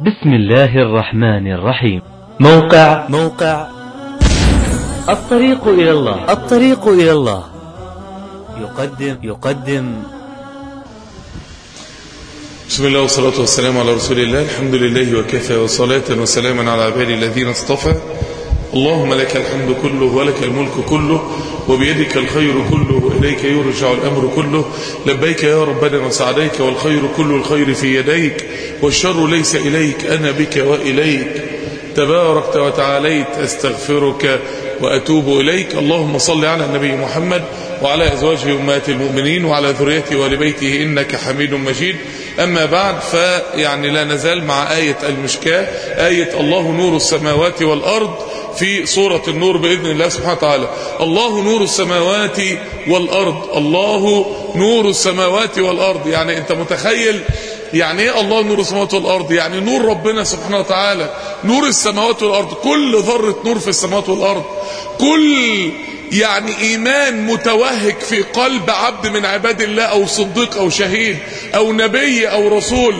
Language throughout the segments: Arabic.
بسم الله الرحمن الرحيم. موقع الطريق إلى الله يقدم بسم الله والصلاة والسلام على رسول الله. الحمد لله وكفى، وصلاة وسلاما على عبادي الذين اصطفى. اللهم لك الحمد كله ولك الملك كله وبيدك الخير كله وإليك يرجع الأمر كله. لبيك يا ربنا وسعديك، والخير كل الخير في يديك، والشر ليس إليك، أنا بك وإليك تباركت وتعاليت، أستغفرك وأتوب إليك. اللهم صل على النبي محمد وعلى أزواجه أمهات المؤمنين وعلى ذريته ولبيته إنك حميد مجيد. أما بعد، فيعني لا نزال مع آية المشكاة، آية الله نور السماوات والأرض في سورة النور بإذن الله سبحانه وتعالى. الله نور السماوات والأرض، الله نور السماوات والأرض. يعني أنت متخيل يعني ايه الله نور السماوات والأرض؟ يعني نور ربنا سبحانه وتعالى، نور السماوات والأرض، كل ذرة نور في السماوات والأرض، كل يعني إيمان متوهج في قلب عبد من عباد الله، أو صديق أو شهيد أو نبي أو رسول،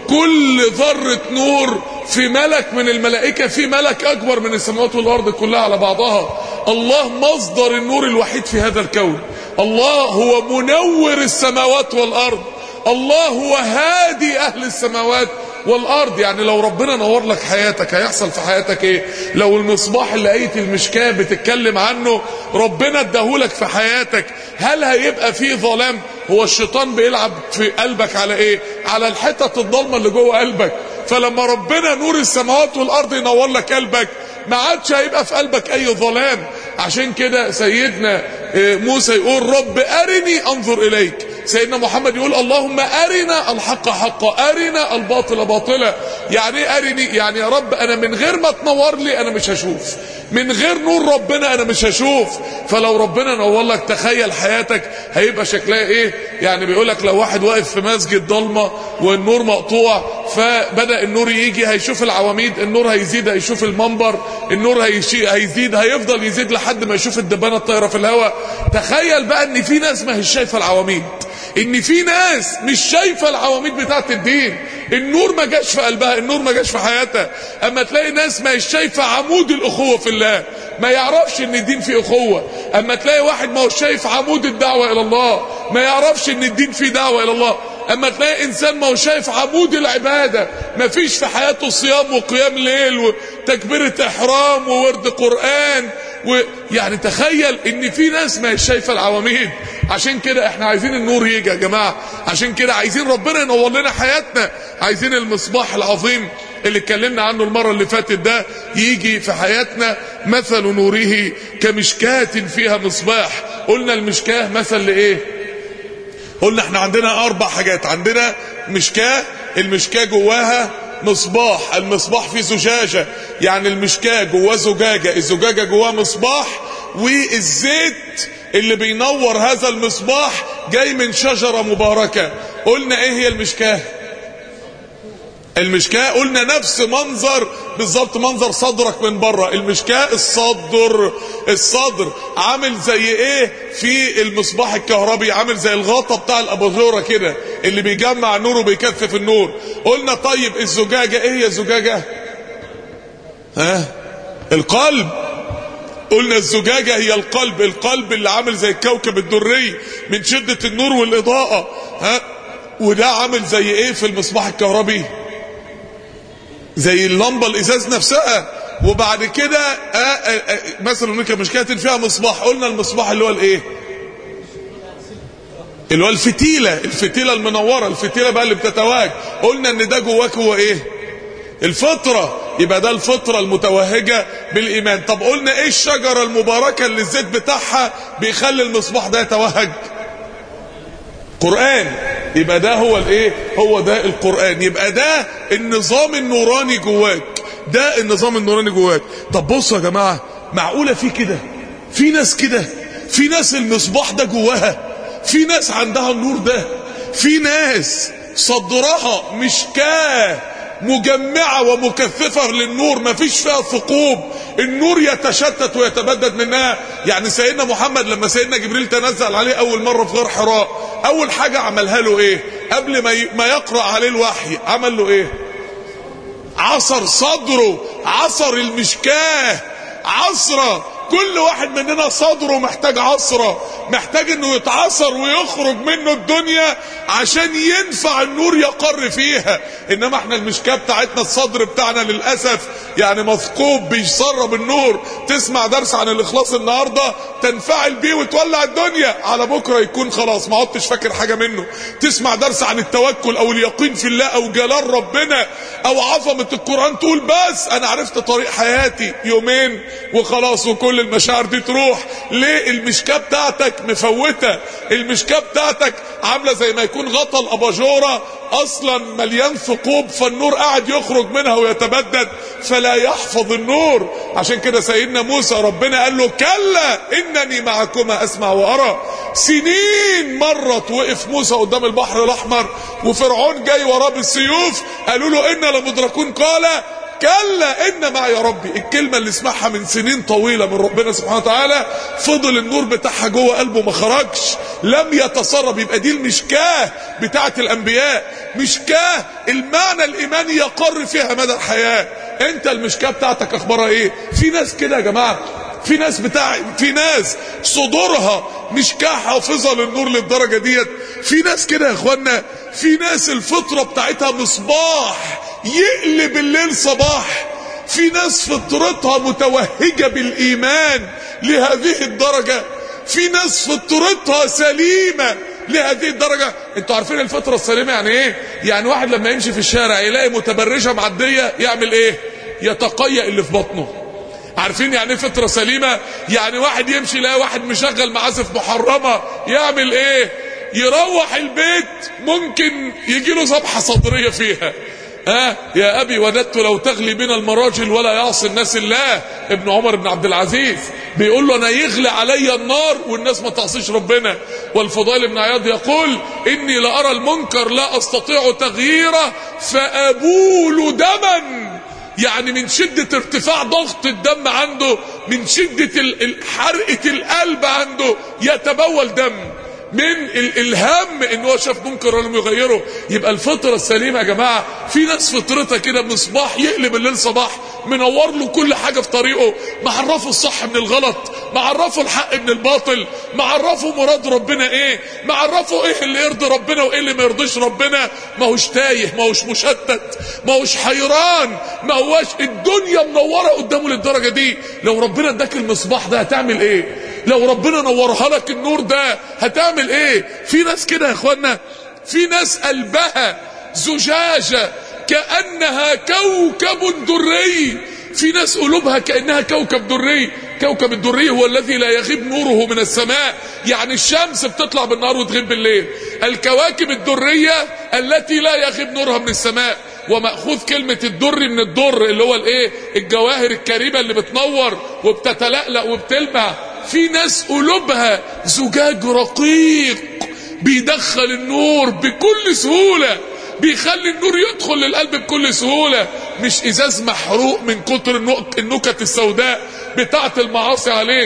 كل ذرة نور في ملك من الملائكة، في ملك أكبر من السماوات والأرض كلها على بعضها. الله مصدر النور الوحيد في هذا الكون، الله هو منور السماوات والأرض، الله هو هادي أهل السماوات والأرض. يعني لو ربنا نور لك حياتك هيحصل في حياتك ايه؟ لو المصباح اللي آية المشكاة بتتكلم عنه ربنا اداهولك في حياتك، هل هيبقى فيه ظلام؟ هو الشيطان بيلعب في قلبك على ايه؟ على الحتة الضلمة اللي جوه قلبك. فلما ربنا نور السماوات والأرض ينور لك قلبك، ما عادش هيبقى في قلبك اي ظلام. عشان كده سيدنا موسى يقول رب أرني أنظر إليك، سيدنا محمد يقول اللهم أرنا الحق حقا أرنا الباطل باطلا. يعني ايه أرني؟ يعني يا رب أنا من غير ما تنور لي أنا مش هشوف، من غير نور ربنا أنا مش هشوف. فلو ربنا نور لك، تخيل حياتك هيبقى شكلها ايه. يعني بيقولك لو واحد واقف في مسجد ضلمة والنور مقطوع، فبدأ النور يجي، هيشوف العواميد، النور هيزيد، هيشوف المنبر، النور هيزيد، هيفضل يزيد لحد ما يشوف الدبانة الطايرة في الهواء. تخيل بقى ان في ناس ما هي شايفة العواميد، ان في ناس مش شايفة العواميد بتاعت الدين، النور ما جاش في قلبها، النور ما جاش في حياتها. اما تلاقي ناس ما هي شايفة عمود الاخوة في الله، ما يعرفش ان الدين فيه اخوة. اما تلاقي واحد ما هو شايف عمود الدعوة الى الله، ما يعرفش ان الدين فيه دعوة الى الله. اما تلاقي انسان ما هو شايف عمود العبادة، ما فيش في حياته صيام وقيام ليل وتكبيرة احرام وورد قرآن، ويعني تخيل ان في ناس ما هي شايفة العواميد. عشان كده احنا عايزين النور يجي يا جماعة، عشان كده عايزين ربنا ينور لنا حياتنا، عايزين المصباح العظيم اللي اتكلمنا عنه المرة اللي فاتت ده يجي في حياتنا. مثل نوره كمشكاة فيها مصباح. قلنا المشكاة مثل لإيه؟ قلنا احنا عندنا 4 حاجات. عندنا مشكاة، المشكاة جواها مصباح، المصباح فيه زجاجة، يعني المشكاة جواه زجاجة، الزجاجة جواه مصباح، والزيت اللي بينور هذا المصباح جاي من شجرة مباركة. قلنا ايه هي المشكاة؟ المشكاة قلنا نفس منظر بالظبط، منظر صدرك من بره. المشكاة الصدر عامل زي ايه في المصباح الكهربي؟ عامل زي الغطا بتاع الاباجوره كده اللي بيجمع نور وبيكثف النور. قلنا طيب الزجاجة ايه هي الزجاجة؟ القلب. قلنا الزجاجة هي القلب اللي عامل زي الكوكب الدري من شدة النور والإضاءة. وده عامل زي ايه في المصباح الكهربي؟ زي اللمبة الإزاز نفسها. وبعد كده مثلا هناك مشكلة فيها مصباح. قلنا المصباح اللي هو الايه؟ اللي هو الفتيلة المنورة، الفتيلة بقى اللي بتتواج. قلنا ان ده جواك هو ايه؟ الفطرة. يبقى ده الفطرة المتوهجة بالإيمان. طب قلنا ايه الشجرة المباركة اللي الزيت بتاعها بيخلي المصباح ده يتوهج؟ قرآن. يبقى ده هو الايه؟ هو ده القرآن. يبقى ده النظام النوراني جواك، ده النظام النوراني جواك. طب بصوا يا جماعة، معقولة في كده؟ في ناس كده، في ناس المصباح ده جواها، في ناس عندها النور ده، في ناس صدرها مشكاة مجمعة ومكثفة للنور، ما فيش فيها ثقوب، النور يتشتت ويتبدد منها. يعني سيدنا محمد لما سيدنا جبريل تنزل عليه اول مرة في غار حراء، اول حاجة عملها له ايه؟ قبل ما يقرأ عليه الوحي عمل له ايه؟ عصر صدره، عصر المشكاه عصرة. كل واحد مننا صدره محتاج عصرة، محتاج انه يتعصر ويخرج منه الدنيا عشان ينفع النور يقر فيها. انما احنا المشكاه بتاعتنا الصدر بتاعنا للاسف يعني مثقوب بيسرب النور. تسمع درس عن الاخلاص النهارده تنفعل بيه وتولع الدنيا، على بكره يكون خلاص ما عدتش فاكر حاجه منه. تسمع درس عن التوكل او اليقين في الله او جلال ربنا او عظمه القران تقول بس انا عرفت طريق حياتي، يومين وخلاص وكل المشاعر دي تروح. ليه؟ المشكاه بتاعتك مفوته، المشكاه بتاعتك عامله زي ما يكون غطا الاباجوره اصلا مليان ثقوب، فالنور قاعد يخرج منها ويتبدد فلا يحفظ النور. عشان كده سيدنا موسى ربنا قال له كلا انني معكما اسمع وارى. سنين مرت وقف موسى قدام البحر الاحمر وفرعون جاي وراه بالسيوف، قالوا له انا لمدركون، قال كلا ان معي ربي. الكلمه اللي سمعها من سنين طويله من ربنا سبحانه وتعالى فضل النور بتاعها جوه قلبه ما خرجش، لم يتسرب. يبقى دي المشكاه بتاعه الانبياء، مشكاه المعنى الايماني يقر فيها مدى الحياه. انت المشكاه بتاعتك اخبارها ايه؟ في ناس كده يا جماعه، في ناس صدورها مشكاه حافظه للنور للدرجه ديت. في ناس كده يا اخوانا، في ناس الفطره بتاعتها مصباح يقلب الليل صباح. في ناس فطرتها متوهجة بالإيمان لهذه الدرجة، في ناس فطرتها سليمة لهذه الدرجة. انتوا عارفين الفطرة السليمة يعني ايه؟ يعني واحد لما يمشي في الشارع يلاقي متبرجة معدية يعمل ايه؟ يتقيأ اللي في بطنه. عارفين يعني ايه فطرة سليمة؟ يعني واحد يمشي يلاقي واحد مشغل معازف محرمة يعمل ايه؟ يروح البيت ممكن يجيله ذبحة صدرية فيها. يا أبي وددت لو تغلي بنا المراجل ولا يعصي الناس الله. ابن عمر بن عبد العزيز بيقول له أنا يغلي علي النار والناس ما تعصيش ربنا. والفضيل بن عياض يقول إني لأرى المنكر لا أستطيع تغييره فأبول دما. يعني من شدة ارتفاع ضغط الدم عنده، من شدة حرقة القلب عنده يتبول دم من الهم ان هو شاف منكر ولم يغيره. يبقى الفطره السليمه يا جماعه، في ناس فطرتها كده مصباح يقلب الليل صباح، منور له كل حاجه في طريقه، معرفه الصح من الغلط، معرفه الحق من الباطل، معرفه مراد ربنا ايه، معرفه ايه اللي يرضي ربنا وايه اللي ما يرضيش ربنا. ما هوش تايه، ما هوش مشتت، ما هوش حيران، ما هوش الدنيا منوره قدامه للدرجه دي. لو ربنا اداك المصباح ده هتعمل ايه؟ لو ربنا نورها لك النور ده هتعمل ايه؟ في ناس كده يا اخوانا، في ناس قلبها زجاجة كأنها كوكب دري، في ناس قلوبها كأنها كوكب دري. كوكب الدري هو الذي لا يغيب نوره من السماء، يعني الشمس بتطلع بالنهار وتغيب بالليل. الكواكب الدرية التي لا يغيب نورها من السماء. ومأخوذ كلمة الدر من الدر اللي هو الايه؟ الجواهر الكريمة اللي بتنور وبتتلألأ وبتلمع. في ناس قلوبها زجاج رقيق بيدخل النور بكل سهولة، بيخلي النور يدخل للقلب بكل سهولة، مش ازاز محروق من كتر النكت السوداء بتاعت المعاصي عليك.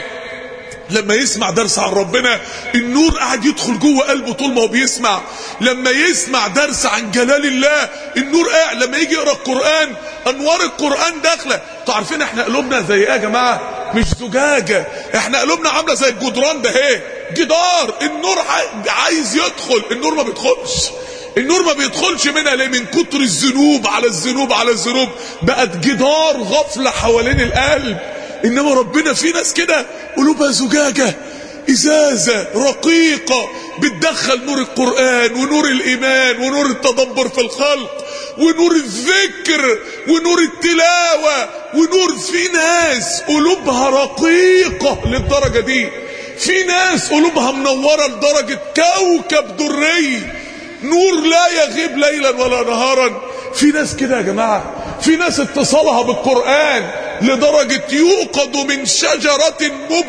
لما يسمع درس عن ربنا النور قاعد يدخل جوه قلبه طول ما هو بيسمع. لما يسمع درس عن جلال الله النور قاعد. لما يجي يقرا القرآن انوار القرآن داخله. انتوا عارفين احنا قلوبنا زي ايه يا جماعه؟ مش زجاجه، احنا قلوبنا عامله زي الجدران ده اهي، جدار. النور عايز يدخل، النور ما بيدخلش. النور ما بيدخلش منها ليه؟ من كتر الذنوب على الذنوب على الذنوب، بقت جدار غفله حوالين القلب. انما ربنا في ناس كده قلوبها زجاجه، ازازه رقيقه بتدخل نور القرآن ونور الايمان ونور التدبر في الخلق ونور الذكر ونور التلاوه ونور. في ناس قلوبها رقيقه للدرجه دي، في ناس قلوبها منوره لدرجه كوكب دري، نور لا يغيب ليلا ولا نهارا. في ناس كده يا جماعه، في ناس اتصالها بالقرآن لدرجة يوقد من شجرة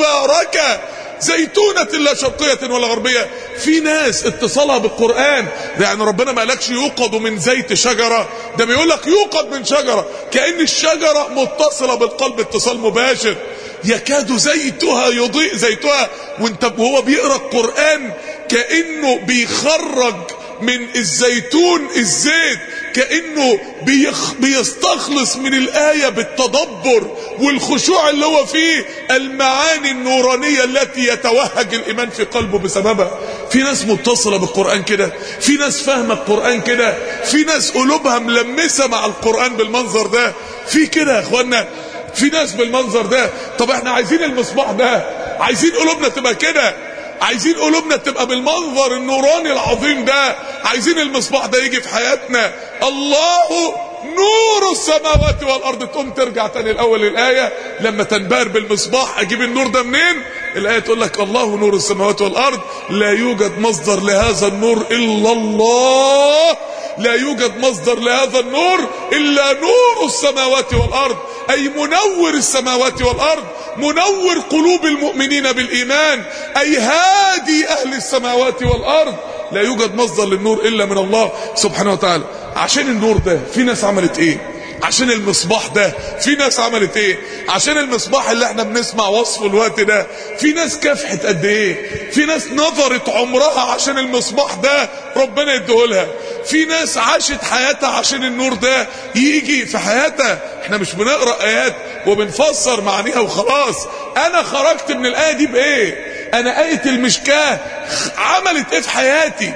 مباركة زيتونة لا شرقية ولا غربية. في ناس اتصالها بالقرآن، يعني ربنا ما قالكش يوقد من زيت شجرة، ده بيقولك يوقد من شجرة، كأن الشجرة متصلة بالقلب اتصال مباشر. يكاد زيتها يضيء، زيتها وهو بيقرأ القرآن كأنه بيخرج من الزيتون الزيت، كأنه بيستخلص من الآية بالتدبر والخشوع اللي هو فيه المعاني النورانية التي يتوهج الإيمان في قلبه بسببها. في ناس متصلة بالقرآن كده، في ناس فاهمة القرآن كده، في ناس قلوبها ملمسة مع القرآن بالمنظر ده. في كده يا اخوانا، في ناس بالمنظر ده. طب احنا عايزين المصباح ده، عايزين قلوبنا تبقى كده، عايزين قلوبنا تبقى بالمنظر النوراني العظيم ده، عايزين المصباح ده يجي في حياتنا. الله نور السماوات والارض. تقوم ترجع تاني الاول الايه لما تنبهر بالمصباح، اجيب النور ده منين؟ الايه تقول لك الله نور السماوات والارض، لا يوجد مصدر لهذا النور الا الله، لا يوجد مصدر لهذا النور الا نور السماوات والارض، اي منور السماوات والارض، منور قلوب المؤمنين بالايمان، اي هادي اهل السماوات والارض. لا يوجد مصدر للنور الا من الله سبحانه وتعالى. عشان النور ده في ناس عملت ايه؟ عشان المصباح ده في ناس عملت ايه؟ عشان المصباح اللي احنا بنسمع وصفه الوقت ده في ناس كافحت قد ايه؟ في ناس نظرت عمرها عشان المصباح ده ربنا يديهولها، في ناس عاشت حياتها عشان النور ده يجي في حياتها. احنا مش بنقرأ ايات وبنفسر معانيها وخلاص. انا خرجت من الايه دي بايه؟ انا آية المشكاة عملت ايه في حياتي؟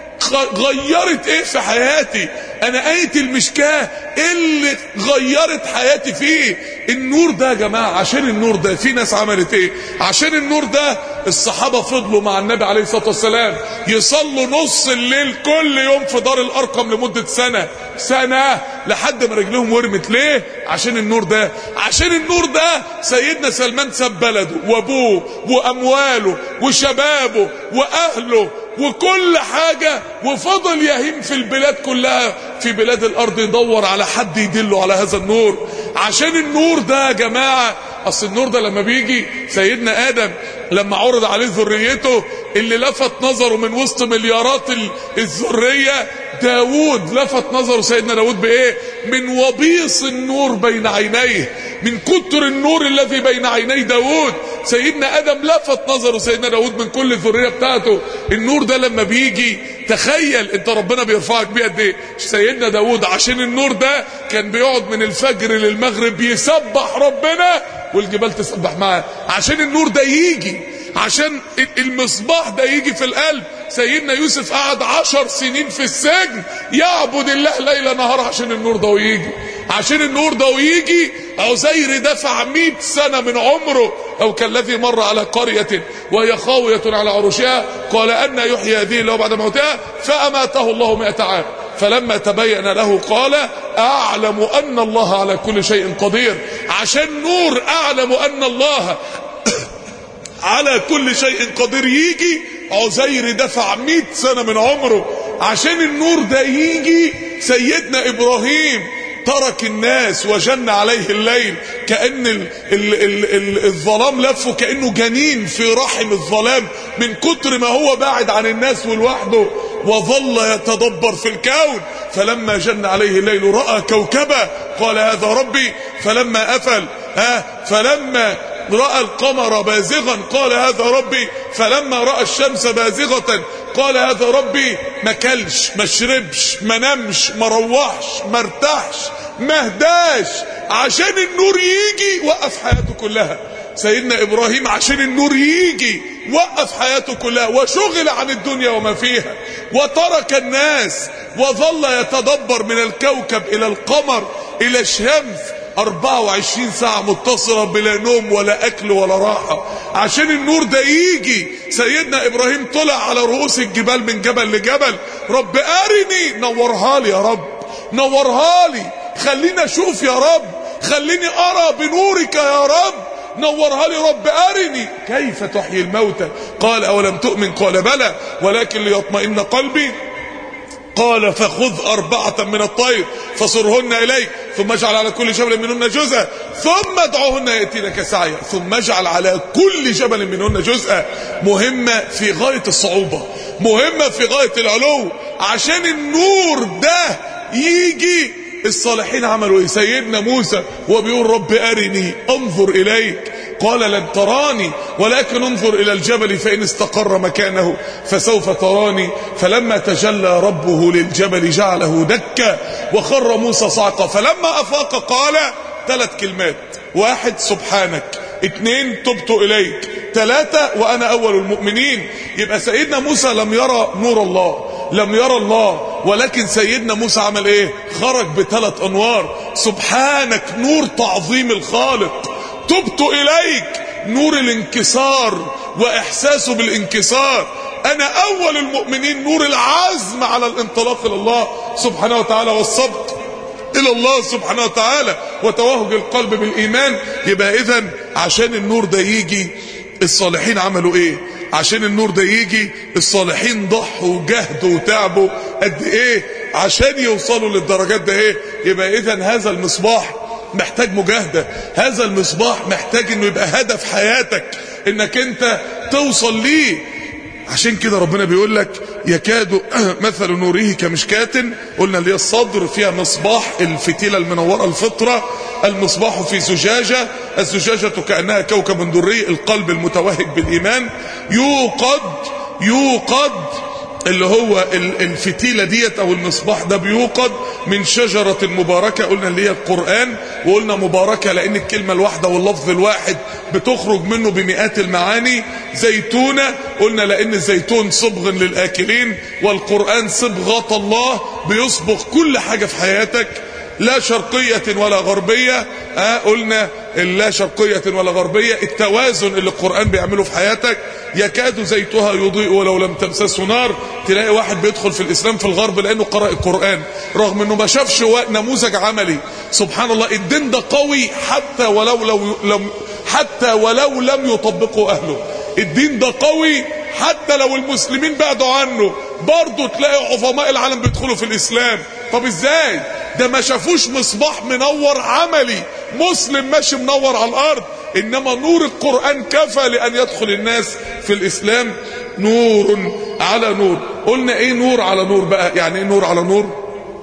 غيرت ايه في حياتي؟ انا آية المشكاة ايه اللي غيرت حياتي فيه؟ النور ده يا جماعة. عشان النور ده في ناس عملت ايه؟ عشان النور ده الصحابة فضلوا مع النبي عليه الصلاة والسلام يصلوا نص الليل كل يوم في دار الارقم لمدة سنة لحد ما رجلهم ورمت. ليه؟ عشان النور ده. عشان النور ده سيدنا سلمان ساب بلده وابوه وامواله وشبابه واهله وكل حاجة وفضل يهيم في البلاد كلها، في بلاد الارض، يدور على حد يدله على هذا النور. عشان النور ده يا جماعة. اصل النور ده لما بيجي سيدنا ادم لما عرض عليه ذريته اللي لفت نظره من وسط مليارات الذرية، داود لفت نظره سيدنا داود بايه؟ من وبيص النور بين عينيه، من كتر النور الذي بين عيني داود. سيدنا ادم لفت نظره سيدنا داود من كل الذرية بتاعته. النور ده لما بيجي تخيل انت ربنا بيرفعك بيه قد ايه. سيدنا داود عشان النور ده كان بيقعد من الفجر للمغرب يسبح ربنا والجبال تسبح معاه. عشان النور ده يجي، عشان المصباح ده يجي في القلب. سيدنا يوسف قعد 10 سنين في السجن يعبد الله ليل نهار عشان النور ده ويجي. عشان النور ده ويجي عزير دفع 100 سنة من عمره. أو كالذي مر على قرية وهي خاوية على عروشها قال أن يحيي هذه الله بعد موتها فأماته الله 100 عام. فلما تبين له قال أعلم أن الله على كل شيء قدير. عشان نور أعلم أن الله على كل شيء قدير يجي عزير دفع 100 سنة من عمره. عشان النور ده يجي سيدنا إبراهيم ترك الناس وجن عليه الليل، كأن الظلام لفه كأنه جنين في رحم الظلام من كتر ما هو بعد عن الناس ولوحده، وظل يتدبر في الكون. فلما جن عليه الليل رأى كوكبا قال هذا ربي. فلما أفل فلما رأى القمر بازغا قال هذا ربي. فلما رأى الشمس بازغة قال هذا ربي. ما كلش ما شربش ما نمش ما روحش ما ارتاحش ما اهداش عشان النور يجي وقف حياته كلها. سيدنا إبراهيم عشان النور يجي وقف حياته كلها وشغل عن الدنيا وما فيها وترك الناس وظل يتدبر من الكوكب إلى القمر إلى الشمس 24 ساعة متصلة بلا نوم ولا أكل ولا راحة. عشان النور ده يجي سيدنا إبراهيم طلع على رؤوس الجبال من جبل لجبل. رب أرني، نورها لي يا رب، نورها لي، خليني أشوف يا رب، خليني أرى بنورك يا رب، نورها لي رب أرني كيف تحيي الموتى. قال أولم تؤمن؟ قال بلى ولكن ليطمئن قلبي. قال فخذ 4 من الطير فصرهن إليك ثم اجعل على كل جبل منهن جزءا ثم ادعوهن يأتينك سعيا ثم اجعل على كل جبل منهن جزءا. مهمة في غاية الصعوبة، مهمة في غاية العلو. عشان النور ده يجي الصالحين عملوا ايه؟ سيدنا موسى وبيقول رب أرني انظر إليك، قال لن تراني ولكن انظر إلى الجبل فإن استقر مكانه فسوف تراني. فلما تجلى ربه للجبل جعله دكا وخر موسى صعقا. فلما أفاق قال 3 كلمات: 1 سبحانك، 2 تبت إليك، 3 وأنا أول المؤمنين. يبقى سيدنا موسى لم يرى نور الله، لم يرى الله، ولكن سيدنا موسى عمل ايه؟ خرج ب3 أنوار. سبحانك نور تعظيم الخالق، تبت إليك نور الانكسار وإحساسه بالانكسار، أنا أول المؤمنين نور العزم على الانطلاق إلى الله سبحانه وتعالى والصدق إلى الله سبحانه وتعالى وتوهج القلب بالإيمان. يبقى إذن عشان النور ده يجي الصالحين عملوا إيه؟ عشان النور ده يجي الصالحين ضحوا وجهدوا وتعبوا قد إيه عشان يوصلوا للدرجات ده إيه؟ يبقى إذن هذا المصباح محتاج مجاهدة، هذا المصباح محتاج إنه يبقى هدف حياتك إنك أنت توصل ليه. عشان كده ربنا بيقول لك يكاد مثل نوره كمشكاة، قلنا اللي هي الصدر فيها مصباح، الفتيلة المنورة الفطرة، المصباح في زجاجة، الزجاجة كأنها كوكب دري، القلب المتوهج بالإيمان، يوقد اللي هو الفتيلة ديت او المصباح ده بيوقد من شجرة مباركة، قلنا اللي هي القرآن، وقلنا مباركة لان الكلمة الواحدة واللفظ الواحد بتخرج منه بمئات المعاني. زيتونة قلنا لان الزيتون صبغ للآكلين، والقرآن صبغة الله بيصبغ كل حاجة في حياتك. لا شرقية ولا غربية، قلنا لا شرقية ولا غربية، التوازن اللي القرآن بيعمله في حياتك. يكاد زيتها يضيء ولو لم تمسسه نار. تلاقي واحد بيدخل في الإسلام في الغرب لأنه قرأ القرآن رغم أنه ما شافش نموذج عملي. سبحان الله، الدين ده قوي حتى ولو لم يطبقه أهله. الدين ده قوي حتى لو المسلمين بعدوا عنه، برضه تلاقي عظماء العالم بيدخلوا في الإسلام. طب ازاي؟ ده ما شافوش مصباح منور عملي، مسلم ماشي منور على الأرض، إنما نور القرآن كفى لأن يدخل الناس في الإسلام. نور على نور. قلنا ايه نور على نور بقى؟ يعني ايه نور على نور؟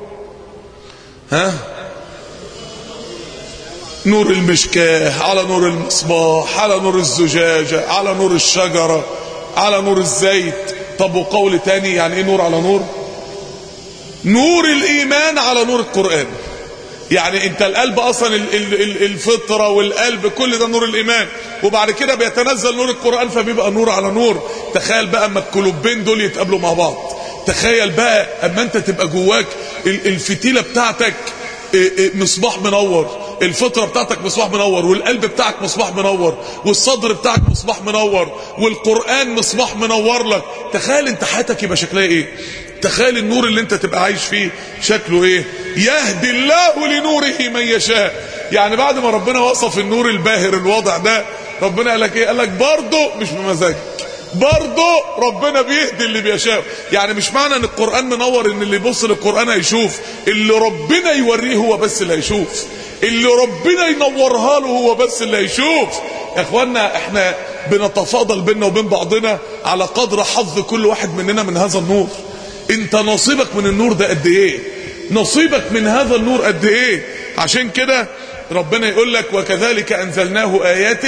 نور المشكاه على نور المصباح على نور الزجاجة على نور الشجرة على نور الزيت. طب وقول تاني يعني ايه نور على نور؟ نور الإيمان على نور القرآن. يعني انت القلب اصلا الفطرة والقلب كل ده نور الإيمان، وبعد كده بيتنزل نور القرآن فبيبقى نور على نور. تخيل بقى اما القلوبين دول يتقابلوا مع بعض، تخيل بقى اما انت تبقى جواك الفتيلة بتاعتك مصباح منور، الفطرة بتاعتك مصباح منور، والقلب بتاعك مصباح منور، والصدر بتاعك مصباح منور، والقرآن مصباح منور لك. تخيل انت حياتك يبقى شكلها ايه؟ تخيل النور اللي انت تبقى عايش فيه شكله ايه؟ يهدي الله لنوره من يشاء. يعني بعد ما ربنا وصف النور الباهر الواضح ده، ربنا قال لك ايه؟ قال لك برضه مش بمزاجك، برضه ربنا بيهدي اللي بيشاء. يعني مش معنى ان القرآن منور ان اللي يبص للقرآن هيشوف، اللي ربنا يوريه هو بس اللي هيشوف، اللي ربنا ينورها له هو بس اللي هيشوف. يا اخوانا احنا بنتفاضل بيننا وبين بعضنا على قدر حظ كل واحد مننا من هذا النور. انت نصيبك من النور ده قد ايه؟ نصيبك من هذا النور قد ايه؟ عشان كده ربنا يقول لك وكذلك انزلناه ايات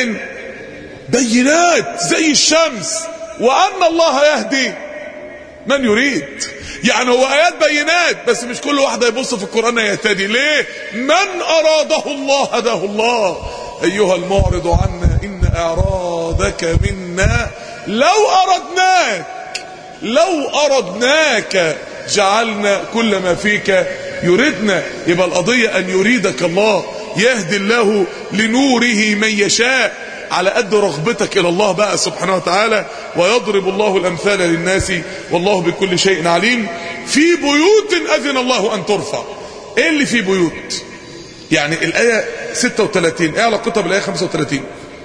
بينات زي الشمس وان الله يهدي من يريد. يعني هو ايات بينات بس مش كل واحد يبص في القرآن يهتدي. ليه؟ من اراده الله هداه الله. ايها المعرض عنا ان اعراضك منا لو اردناك جعلنا كل ما فيك يريدنا. يبقى القضية ان يريدك الله، يهدي الله لنوره من يشاء على قد رغبتك الى الله بقى سبحانه وتعالى. ويضرب الله الامثال للناس والله بكل شيء عليم. في بيوت اذن الله ان ترفع. ايه اللي في بيوت؟ يعني الايه 36 ايه علاقتها بالايه 35؟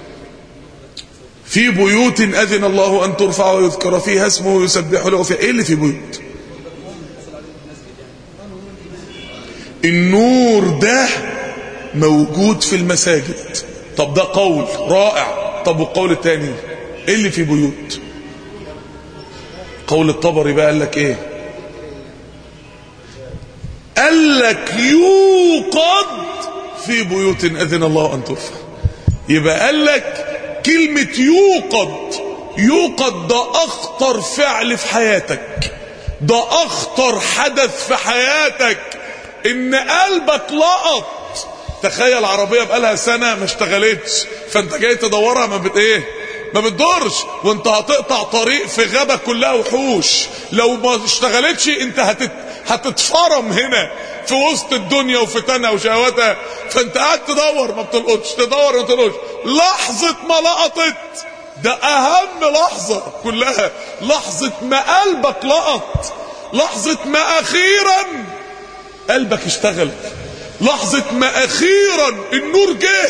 في بيوت اذن الله ان ترفع ويذكر فيها اسمه ويسبح له فيها. ايه اللي في بيوت؟ النور ده موجود في المساجد. طب ده قول رائع. طب والقول الثاني ايه اللي في بيوت؟ قول الطبري بقى قال لك ايه؟ قال لك يوقد في بيوت اذن الله ان ترفع. يبقى قال لك كلمة يوقد ده اخطر فعل في حياتك، ده اخطر حدث في حياتك، ان قلبك لقط. تخيل عربية بقالها سنة ما اشتغلتش، فانت جاي تدورها ما بتدورش، وانت هتقطع طريق في غابة كلها وحوش، لو ما اشتغلتش انت هتتفرم هنا في وسط الدنيا وفتنها وشهواتها. فانت قاعد تدور ما بتلقطش، تدور ما بتلقطش، لحظة ما لقطت ده اهم لحظة كلها، لحظة ما قلبك لقط، لحظة ما اخيرا قلبك اشتغل، لحظة ما اخيرا النور جه.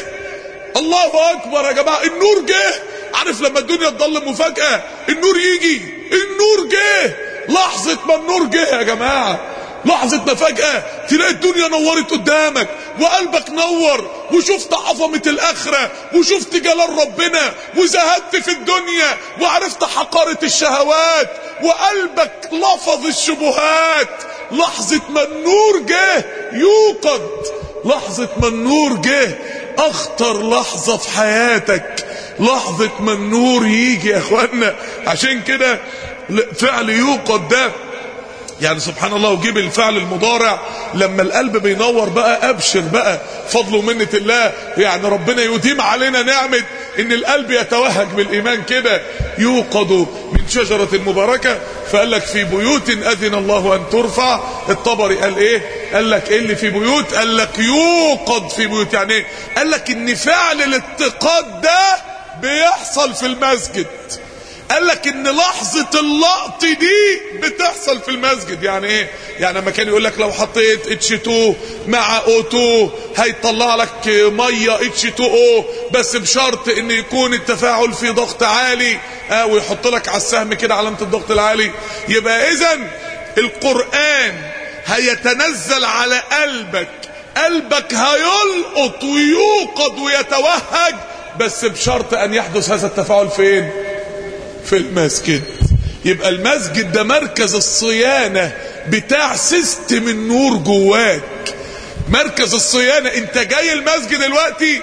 الله اكبر يا جماعة، النور جه. عارف لما الدنيا تضلم وفجأة النور يجي؟ النور جه. لحظة ما النور جه يا جماعة، لحظة ما فجأة تلاقي الدنيا نورت قدامك وقلبك نور، وشفت عظمة الآخرة وشفت جلال ربنا وزهدت في الدنيا وعرفت حقارة الشهوات وقلبك لفظ الشبهات. لحظة ما النور جه يوقد، لحظة ما النور جه اخطر لحظة في حياتك، لحظة ما النور يجي يا اخوانا. عشان كده فعل يوقد ده يعني سبحان الله، وجيب الفعل المضارع لما القلب بينور بقى، ابشر بقى فضل ومنة الله. يعني ربنا يديم علينا نعمة ان القلب يتوهج بالايمان كده. يوقد من شجرة مباركة، فقال لك في بيوت اذن الله ان ترفع. الطبري قال ايه؟ قال لك ايه اللي في بيوت؟ قال لك يوقد في بيوت. يعني ايه؟ قال لك ان فعل الاتقاد ده بيحصل في المسجد. قال لك ان لحظة اللقط دي بتحصل في المسجد. يعني ايه؟ يعني لما كان يقول لك لو حطيت H2 مع O2 هيطلع لك مية H2O، بس بشرط ان يكون التفاعل في ضغط عالي، ويحط لك على السهم كده علامة الضغط العالي. يبقى اذن القرآن هيتنزل على قلبك هيلقط ويوقد ويتوهج، بس بشرط ان يحدث هذا التفاعل فين؟ في المسجد. يبقى المسجد ده مركز الصيانة بتاع سيستم النور جواك، مركز الصيانة. انت جاي المسجد دلوقتي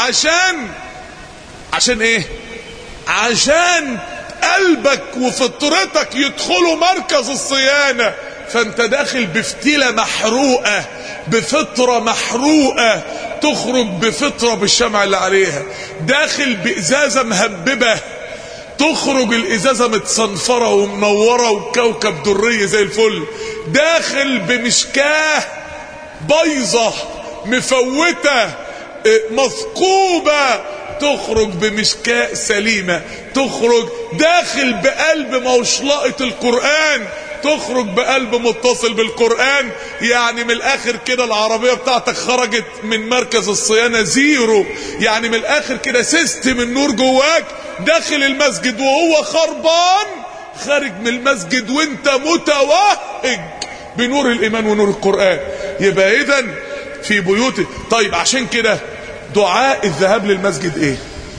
عشان ايه؟ عشان قلبك وفطرتك يدخلوا مركز الصيانة. فانت داخل بفتيلة محروقة، بفطرة محروقة، تخرج بفطرة بالشمع اللي عليها. داخل بإزازة مهببة، تخرج الازازة متصنفرة ومنورة وكوكب دري زي الفل. داخل بمشكاه بيضة مفوتة مثقوبة، تخرج بمشكاه سليمة. تخرج داخل بقلب موشلقة القرآن، تخرج بقلب متصل بالقرآن. يعني من الاخر كده العربية بتاعتك خرجت من مركز الصيانة زيرو. يعني من الاخر كده سيستم النور جواك داخل المسجد وهو خربان، خارج من المسجد وانت متوهج بنور الايمان ونور القرآن. يبقى اذن في بيوت. طيب عشان كده دعاء الذهاب للمسجد ايه؟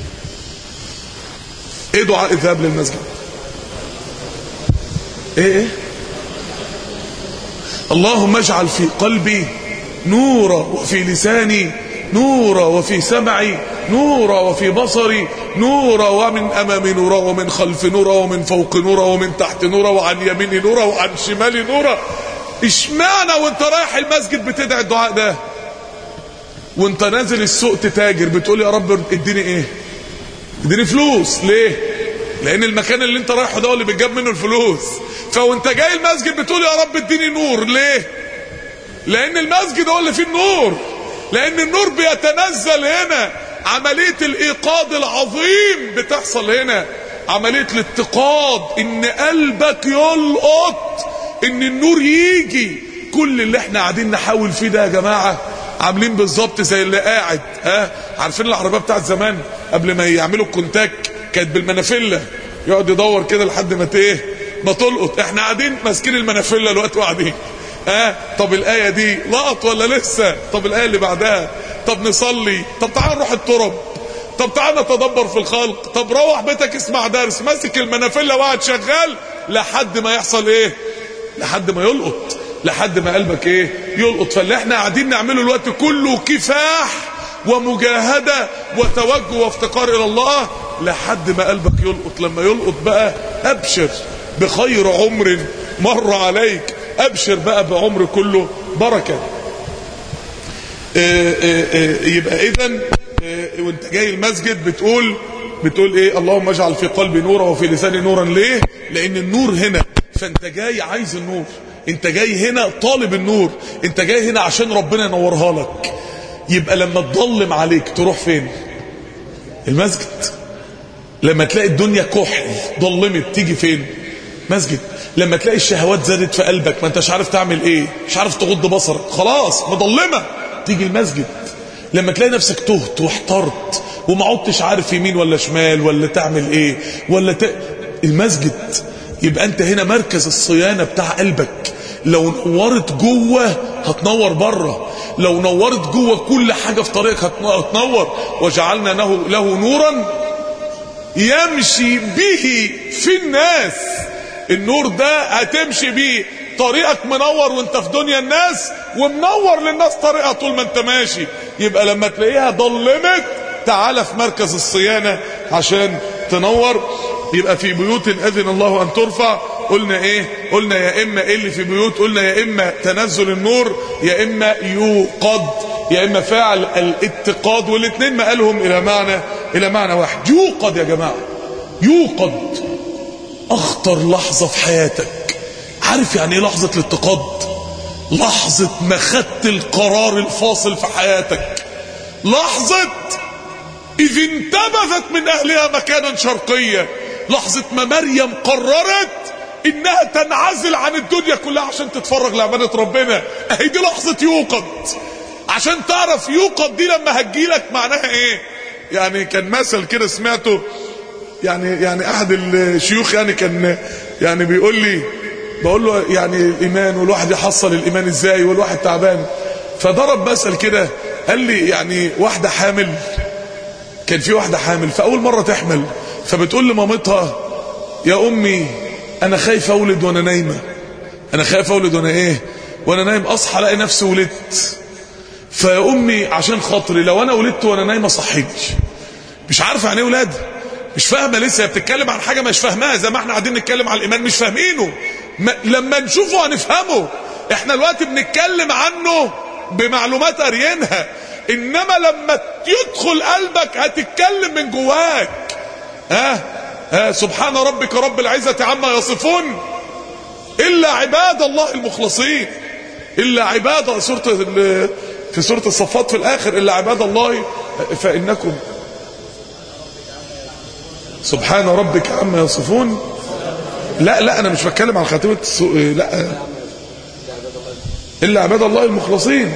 ايه دعاء الذهاب للمسجد؟ ايه؟ اللهم اجعل في قلبي نورا، وفي لساني نورا، وفي سمعي نورا، وفي بصري نورا، ومن امامي نورا، ومن خلف نورا، ومن فوق نورا، ومن تحت نورا، وعن يميني نورا، وعن شمالي نورا. اشمعنى وانت رايح المسجد بتدعي الدعاء ده؟ وانت نازل السوق تتاجر بتقول يا رب اديني ايه؟ اديني فلوس. ليه؟ لان المكان اللي انت رايحه ده اللي بتجاب منه الفلوس. فوانت جاي المسجد بتقول يا رب اديني نور. ليه؟ لان المسجد هو اللي فيه النور، لان النور بيتنزل هنا. عملية الايقاظ العظيم بتحصل هنا، عملية الاتقاض، ان قلبك يلقط، ان النور يجي. كل اللي احنا قاعدين نحاول فيه ده يا جماعة عاملين بالظبط زي اللي قاعد. عارفين العربية بتاعت زمان قبل ما يعملوا الكونتاك كانت بالمنافلة، يقعد يدور كده لحد ما تلقط. احنا قاعدين ماسكين المنافلة الوقت وقاعدين. طب الآية دي لقط ولا لسه؟ طب الآية اللي بعدها، طب نصلي، طب تعال نروح الترب، طب تعال نتدبر في الخلق، طب روح بيتك اسمع درس، ماسك المنافلة وقاعد شغال لحد ما يحصل ايه؟ لحد ما يلقط، لحد ما قلبك ايه؟ يلقط. فاللي احنا قاعدين نعمله الوقت كله كفاح ومجاهدة وتوجه وافتقار الى الله لحد ما قلبك يلقط. لما يلقط بقى ابشر بخير عمر مر عليك، ابشر بقى بعمر كله بركة. يبقى اذن وانت جاي المسجد بتقول ايه؟ اللهم اجعل في قلبي نورا وفي لساني نورا. ليه؟ لان النور هنا، فانت جاي عايز النور، انت جاي هنا طالب النور، انت جاي هنا عشان ربنا ينورها لك. يبقى لما تضلم عليك تروح فين؟ المسجد. لما تلاقي الدنيا كحل ضلمت تيجي فين؟ مسجد. لما تلاقي الشهوات زادت في قلبك ما انتش عارف تعمل ايه، مش عارف تغض بصرك، خلاص مضلمة، تيجي المسجد. لما تلاقي نفسك تهت واحترت وما عدتش عارف يمين ولا شمال ولا تعمل ايه المسجد. يبقى انت هنا مركز الصيانة بتاع قلبك. لو نورت جوه هتنور بره، لو نورت جوه كل حاجة في طريقك هتنور. وجعلنا له نورا يمشي به في الناس. النور ده هتمشي بيه، طريقك منور وانت في دنيا الناس، ومنور للناس طريقها طول ما انت ماشي. يبقى لما تلاقيها ضلمت تعال في مركز الصيانة عشان تنور. يبقى في بيوت اذن الله ان ترفع، قلنا ايه؟ قلنا يا اما ايه اللي في بيوت؟ قلنا يا اما تنزل النور، يا اما يوقد، يا اما فاعل الاتقاد، والاثنين ما قالهم الى معنى واحد. يوقد يا جماعة، يوقد اخطر لحظة في حياتك. عارف يعني ايه لحظة الاتقاد؟ لحظة ما خدت القرار الفاصل في حياتك، لحظة اذ انتبذت من اهلها مكانا شرقيا، لحظة ما مريم قررت انها تنعزل عن الدنيا كلها عشان تتفرج لعبادة ربنا. اهي دي لحظة يوقد. عشان تعرف يوقد دي لما هتجيلك معناها ايه. يعني كان مثل كده سمعته، يعني احد الشيوخ كان بقول له يعني الايمان والواحد يحصل الايمان ازاي والواحد تعبان. فضرب مثل كده قال لي يعني واحدة حامل، كان في واحدة حامل فاول مرة تحمل، فبتقول لمامتها يا امي انا خايفة اولد وانا نايمة، انا خايفة اولد وانا نايم، اصحى الاقي نفسي ولدت، فيا امي عشان خاطري لو انا ولدت وانا نايمة صحيني. مش عارفة يعني ايه ولادة، مش فاهمة لسه، بتتكلم عن حاجة مش فاهمها، زي ما احنا قاعدين نتكلم عن الايمان مش فاهمينه. لما نشوفه هنفهمه. احنا دلوقتي بنتكلم عنه بمعلومات قاريينها، انما لما يدخل قلبك هتتكلم من جواك. سبحان ربك رب العزة عما يصفون الا عباد الله المخلصين، الا عباد في سورة الصفات في الاخر، الا عباد الله فانكم سبحان ربك عما يصفون. لا انا مش بتكلم عن خاتمة لا، الا عباد الله المخلصين.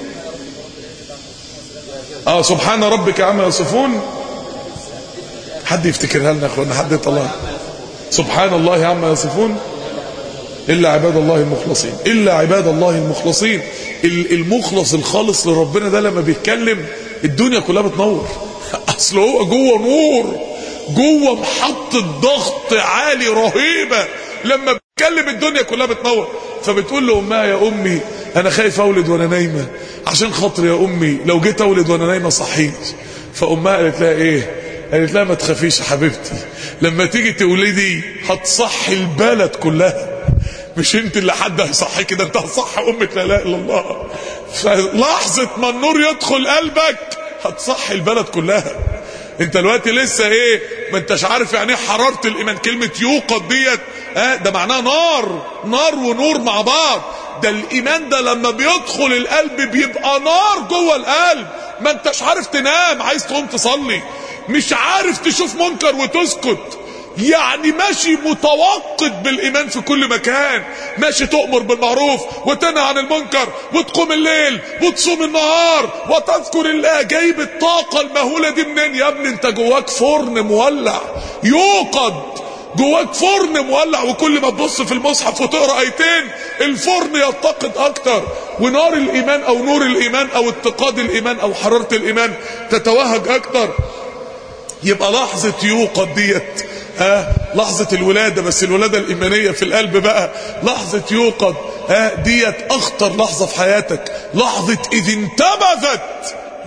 سبحان ربك عما يصفون. حد يفتكرها لنا يا اخوانا، حد يطلعها. سبحان الله عما يصفون الا عباد الله المخلصين، الا عباد الله المخلصين. المخلص الخالص لربنا ده لما بيتكلم الدنيا كلها بتنور. اصل هو جوه نور، جوه محطة ضغط عالي رهيبة، لما بيتكلم الدنيا كلها بتنور. فبتقول له امها يا امي انا خايف اولد وانا نايمة، عشان خاطر يا امي لو جيت اولد وانا نايمة صحيت. فامها قالت لها ايه؟ قالت لها ما تخافيش يا حبيبتي، لما تيجي تولدي هتصحي البلد كلها، مش انت اللي حد هيصحي كده، انت هتصحي امك. لا اله الا الله. فلحظة ما النور يدخل قلبك هتصحي البلد كلها. انت دلوقتي لسه ما انتش عارف يعني ايه حرارة الايمان. كلمة يوقد ديت ده معناها نار ونور مع بعض. ده الايمان ده لما بيدخل القلب بيبقى نار جوه القلب، ما انتش عارف تنام، عايز تقوم تصلي، مش عارف تشوف منكر وتسكت، يعني ماشي متوقد بالايمان في كل مكان، ماشي تؤمر بالمعروف وتنهى عن المنكر وتقوم الليل وتصوم النهار وتذكر الله. جايب الطاقة المهولة دي منين يا ابني؟ انت جواك فرن مولع، يوقد جواك فرن مولع، وكل ما تبص في المصحف وتقرأ ايتين الفرن يتقد اكتر، ونار الايمان او نور الايمان او اتقاد الايمان او حرارة الايمان تتوهج اكتر. يبقى لحظة يوقد ديت لحظة الولادة، بس الولادة الإيمانية في القلب بقى. لحظة يوقد ديت أخطر لحظة في حياتك، لحظة إذ انتبذت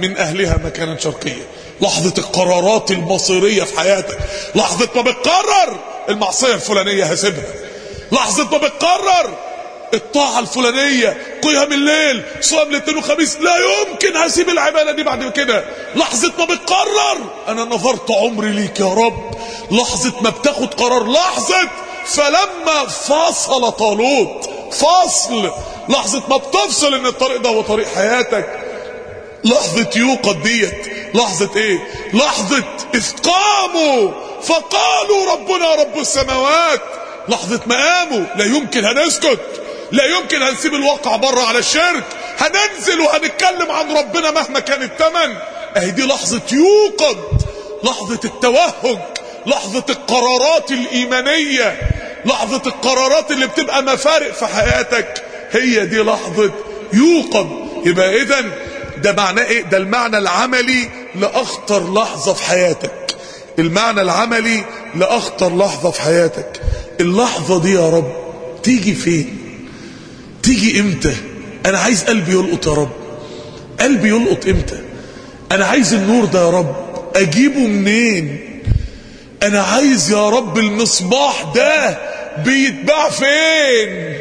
من اهلها مكانا شرقيا. لحظة القرارات المصيرية في حياتك، لحظة ما بتقرر المعصية الفلانية هسيبها، لحظة ما بتقرر الطاعة الفلانية، قيام الليل، صيام الاثنين وخميس، لا يمكن هسيب العبادة دي بعد كده. لحظة ما بتقرر انا نظرت عمري ليك يا رب، لحظة ما بتاخد قرار، لحظة فلما فصل طالوت، فصل، لحظة ما بتفصل ان الطريق ده هو طريق حياتك. لحظة يوقد ديت لحظة ايه؟ لحظة اذ قاموا فقالوا ربنا رب السماوات. لحظة مقاموا، لا يمكن هنسكت، لا يمكن هنسيب الواقع بره على الشرك، هننزل وهنتكلم عن ربنا مهما كان الثمن. اهي دي لحظة يوقد، لحظة التوهج، لحظة القرارات الإيمانية، لحظة القرارات اللي بتبقى مفارق في حياتك، هي دي لحظة يوقد. يبقى إذن ده معناه إيه؟ ده المعنى العملي لأخطر لحظة في حياتك، المعنى العملي لأخطر لحظة في حياتك. اللحظة دي يا رب تيجي فين؟ تيجي إمتى؟ أنا عايز قلبي يلقط يا رب، قلبي يلقط إمتى؟ أنا عايز النور ده يا رب أجيبه منين؟ أنا عايز يا رب المصباح ده بيتباع فين؟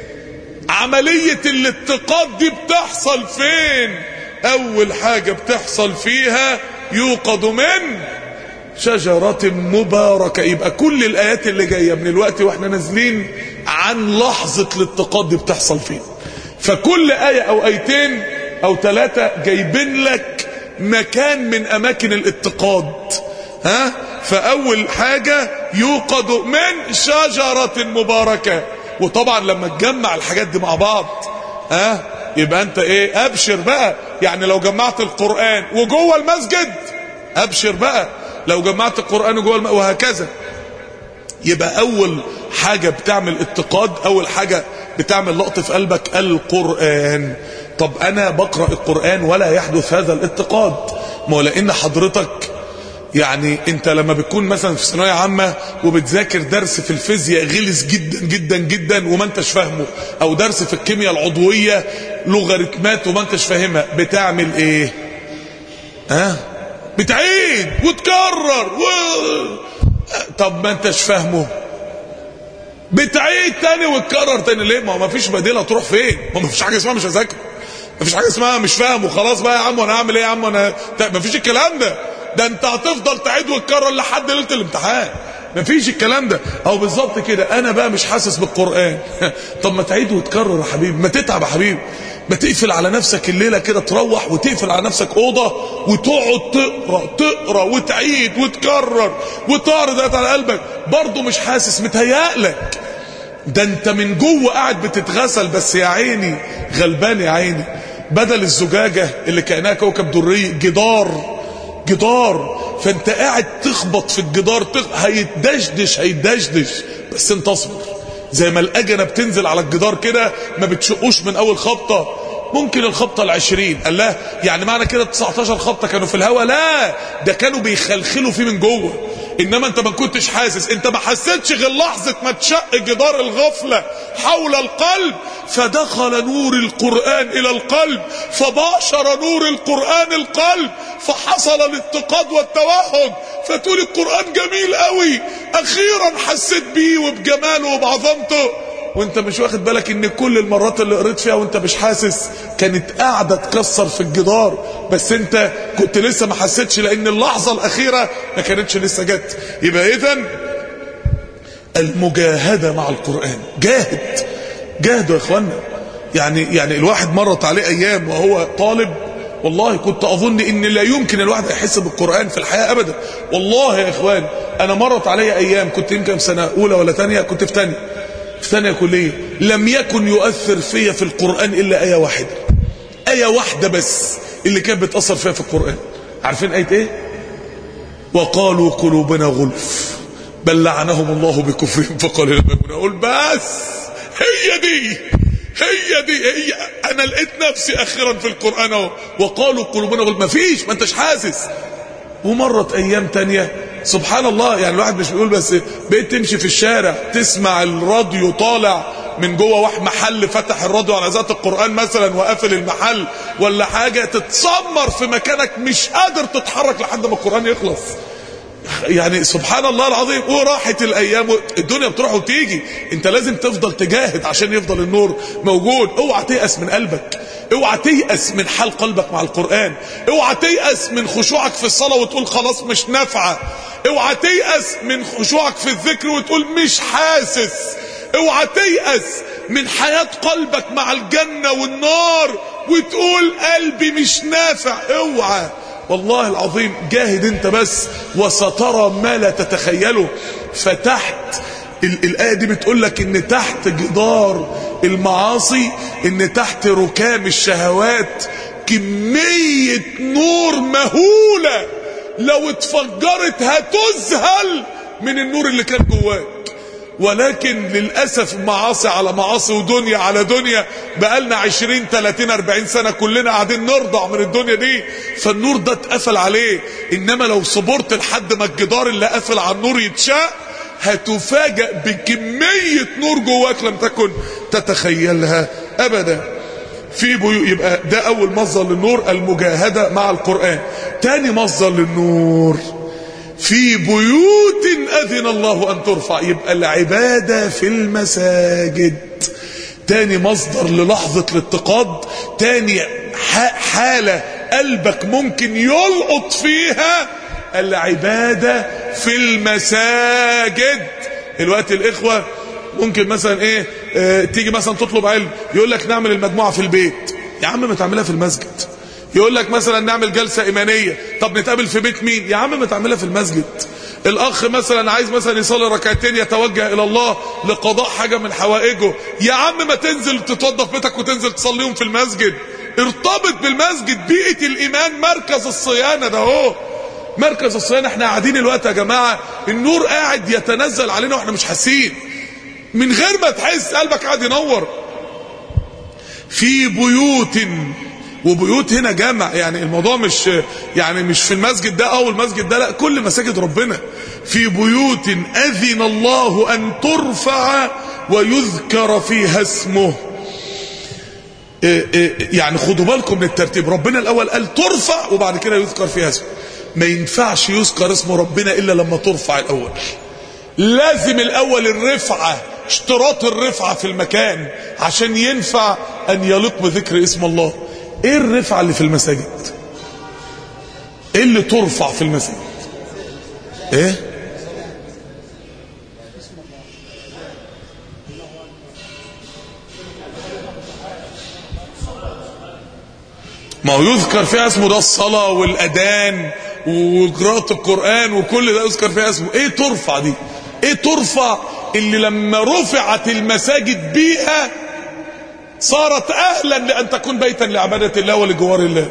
عملية الاتقاد دي بتحصل فين؟ أول حاجة بتحصل فيها يوقد من شجرة مباركة. يبقى كل الآيات اللي جاية من الوقت واحنا نازلين عن لحظة الاتقاد دي بتحصل فين. فكل آية أو آيتين أو 3 جايبين لك مكان من أماكن الاتقاد. فأول حاجة يوقد من شجرة مباركة. وطبعا لما تجمع الحاجات دي مع بعض يبقى انت ايه؟ ابشر بقى. يعني لو جمعت القرآن وجوه المسجد ابشر بقى، لو جمعت القرآن وجوه وهكذا. يبقى اول حاجة بتعمل اتقاد، اول حاجة بتعمل لقط في قلبك القرآن. طب انا بقرأ القرآن ولا يحدث هذا الاتقاد؟ ما هو لان حضرتك يعني انت لما بتكون مثلا في ثانويه عامه وبتذاكر درس في الفيزياء غلس جدا جدا جدا وما انتش فاهمه، او درس في الكيمياء العضويه لوغاريتمات وما انتش فاهمها، بتعمل ايه؟ بتعيد وتكرر طب ما انتش فاهمه بتعيد تاني وتكرر تاني. ليه؟ ما فيش بديله، تروح فين؟ ما فيش حاجه اسمها مش هذاكر، ما فيش حاجه اسمها مش فاهم وخلاص بقى يا عم وانا هعمل ايه يا عم وانا، ما فيش الكلام ده. ده انت هتفضل تعيد وتكرر لحد ليله الامتحان، مفيش الكلام ده. او بالظبط كده انا بقى مش حاسس بالقرآن طب ما تعيد وتكرر يا حبيبي، ما تتعب يا حبيبي، ما تقفل على نفسك الليله كده، تروح وتقفل على نفسك اوضه وتقعد تقرا وتعيد وتكرر وتعرض على قلبك، برضه مش حاسس، متهيألك. ده انت من جوه قاعد بتتغسل بس يا عيني غلبان يا عيني. بدل الزجاجه اللي كانها كوكب دري جدار، فانت قاعد تخبط في الجدار، هيدشدش بس انت اصبر. زي ما الاجنه بتنزل على الجدار كده ما بتشقوش من اول خبطه، ممكن الخبطه ال20 قال لا يعني معنى كده 19 خبطه كانوا في الهواء، لا ده كانوا بيخلخلوا فيه من جوه. انما انت ما كنتش حاسس، انت ما حسيتش غير لحظه ما تشق جدار الغفله حول القلب، فدخل نور القرآن الى القلب، فباشر نور القرآن القلب، فحصل الاتقاد والتوهج. فتقول القرآن جميل قوي، اخيرا حسيت بيه وبجماله وبعظمته، وانت مش واخد بالك ان كل المرات اللي قريت فيها وانت مش حاسس كانت قاعده تكسر في الجدار، بس انت كنت لسه ما حسيتش لان اللحظه الاخيره ما كانتش لسه جت. يبقى اذن المجاهده مع القرآن، جاهدوا يا اخوانا. يعني الواحد مرت عليه ايام وهو طالب، والله كنت اظن ان لا يمكن الواحد يحس بالقرآن في الحياه ابدا. والله يا اخوان انا مرت علي ايام كنت يمكن سنه اولى ولا ثانيه، كنت في ثانيه كليه، لم يكن يؤثر فيا في القرآن الا آية واحدة بس اللي كانت بتأثر فيها في القرآن. عارفين آية ايه؟ وقالوا قلوبنا غلف بل لعنهم الله بكفرهم فقالوا لما يكون. اقول بس هي دي انا لقيت نفسي اخيرا في القرآن اهو. وقالوا قلوبنا غلف، مفيش، ما انتش حاسس. ومرت ايام تانية سبحان الله، يعني الواحد مش بيقول بس، بقيت تمشي في الشارع تسمع الراديو طالع من جوه واحد محل فتح الراديو على ذات القرآن مثلا وقفل المحل ولا حاجة، تتسمر في مكانك مش قادر تتحرك لحد ما القرآن يخلص. يعني سبحان الله العظيم. وراحت الايام، الدنيا بتروح وتيجي، انت لازم تفضل تجاهد عشان يفضل النور موجود. اوعى تيأس من قلبك، اوعى تيأس من حال قلبك مع القرآن، اوعى تيأس من خشوعك في الصلاة وتقول خلاص مش نافعة، اوعى تيأس من خشوعك في الذكر وتقول مش حاسس، اوعى تيأس من حياة قلبك مع الجنة والنار وتقول قلبي مش نافع. اوعى والله العظيم، جاهد انت بس وسترى ما لا تتخيله. فتحت الآية دي بتقول لك ان تحت جدار المعاصي، ان تحت ركام الشهوات كمية نور مهولة لو اتفجرت هتذهل من النور اللي كان جواك. ولكن للأسف معاصي على معاصي ودنيا على دنيا، بقالنا 20 30 40 سنة كلنا قاعدين نرضع من الدنيا دي، فالنور ده اتقفل عليه. انما لو صبرت لحد ما الجدار اللي قافل على النور يتشاء، هتفاجأ بكمية نور جواك لم تكن تتخيلها ابدا. يبقى ده اول مصدر للنور، المجاهدة مع القرآن. تاني مصدر للنور، في بيوت أذن الله أن ترفع، يبقى العبادة في المساجد. تاني مصدر للحظة الاتقاد، تاني حالة قلبك ممكن يلقط فيها العبادة في المساجد. الوقت الإخوة ممكن مثلا تيجي مثلا تطلب علم، يقول لك نعمل المجموعة في البيت. يا عم ما تعملها في المسجد. يقول لك مثلا نعمل جلسة إيمانية، طب نتقابل في بيت مين؟ يا عم ما تعملها في المسجد. الأخ مثلا عايز مثلا يصلي ركعتين يتوجه إلى الله لقضاء حاجة من حوائجه، يا عم ما تنزل تتوضى بيتك وتنزل تصليهم في المسجد. ارتبط بالمسجد، بيئة الإيمان مركز الصيانة ده هو مركز الصيانة. احنا قاعدين الوقت يا جماعة النور قاعد يتنزل علينا واحنا مش حاسين، من غير ما تحس قلبك قاعد ينور. في بيوت، وبيوت هنا جمع، يعني الموضوع مش يعني مش في المسجد ده او المسجد ده، لا، كل مساجد ربنا. في بيوت اذن الله ان ترفع ويذكر فيها اسمه. يعني خدوا بالكم من الترتيب، ربنا الاول قال ترفع وبعد كده يذكر فيها اسمه. ما ينفعش يذكر اسم ربنا الا لما ترفع الاول. لازم الاول الرفعة، اشتراط الرفعة في المكان عشان ينفع ان يليق بذكر اسم الله. ايه الرفعة اللي في المساجد؟ ايه اللي ترفع في المساجد؟ ايه؟ ما هو يذكر فيها اسمه، ده الصلاة والأذان وقراءة القرآن وكل ده يذكر فيها اسمه. ايه ترفع دي؟ ايه ترفع اللي لما رفعت المساجد بيها صارت أهلا لأن تكون بيتا لعبادة الله ولجوار الله؟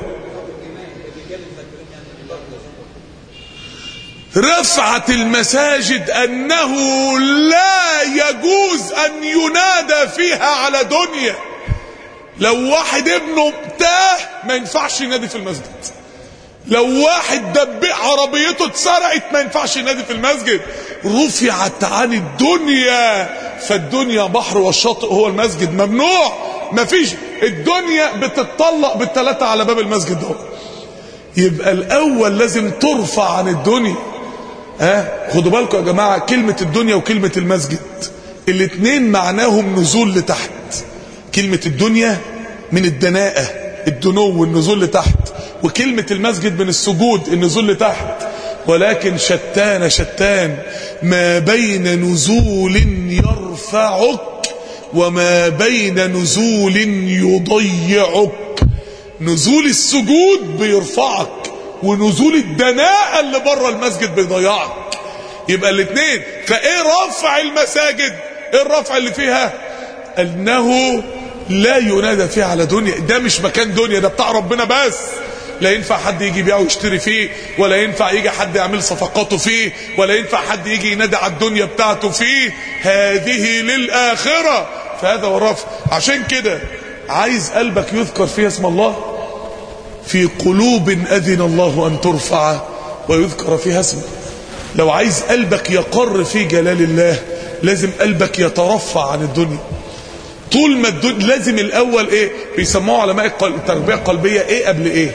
رفعت المساجد أنه لا يجوز أن ينادى فيها على دنيا. لو واحد ابنه تاه ما ينفعش ينادي في المسجد. لو واحد دبق عربيته اتسرقت ما ينفعش ينادي في المسجد. رفعت عن الدنيا، فالدنيا بحر والشاطئ هو المسجد. ممنوع، مفيش، الدنيا بتتطلق بالثلاثة على باب المسجد ده. يبقى الأول لازم ترفع عن الدنيا. خدوا بالكم يا جماعة، كلمة الدنيا وكلمة المسجد الاتنين معناهم نزول لتحت. كلمة الدنيا من الدناءة، الدنو والنزول لتحت، وكلمة المسجد من السجود، النزول لتحت. ولكن شتان ما بين نزول يرفعك وما بين نزول يضيعك. نزول السجود بيرفعك، ونزول الدناءة اللي بره المسجد بيضيعك. يبقى الاثنين. فايه رفع المساجد؟ ايه الرفع اللي فيها؟ انه لا ينادى فيها على دنيا. ده مش مكان دنيا، ده بتاع ربنا بس. لا ينفع حد يجي يبيع ويشتري فيه، ولا ينفع يجي حد يعمل صفقاته فيه، ولا ينفع حد يجي ينادى على الدنيا بتاعته فيه. هذه للآخرة. فهذا هو الرفع. عشان كده عايز قلبك يذكر فيه اسم الله. في قلوب أذن الله أن ترفع ويذكر فيها اسمه. لو عايز قلبك يقر في جلال الله لازم قلبك يترفع عن الدنيا. طول ما لازم الاول ايه بيسموه علماء التربيه القلبيه ايه قبل ايه؟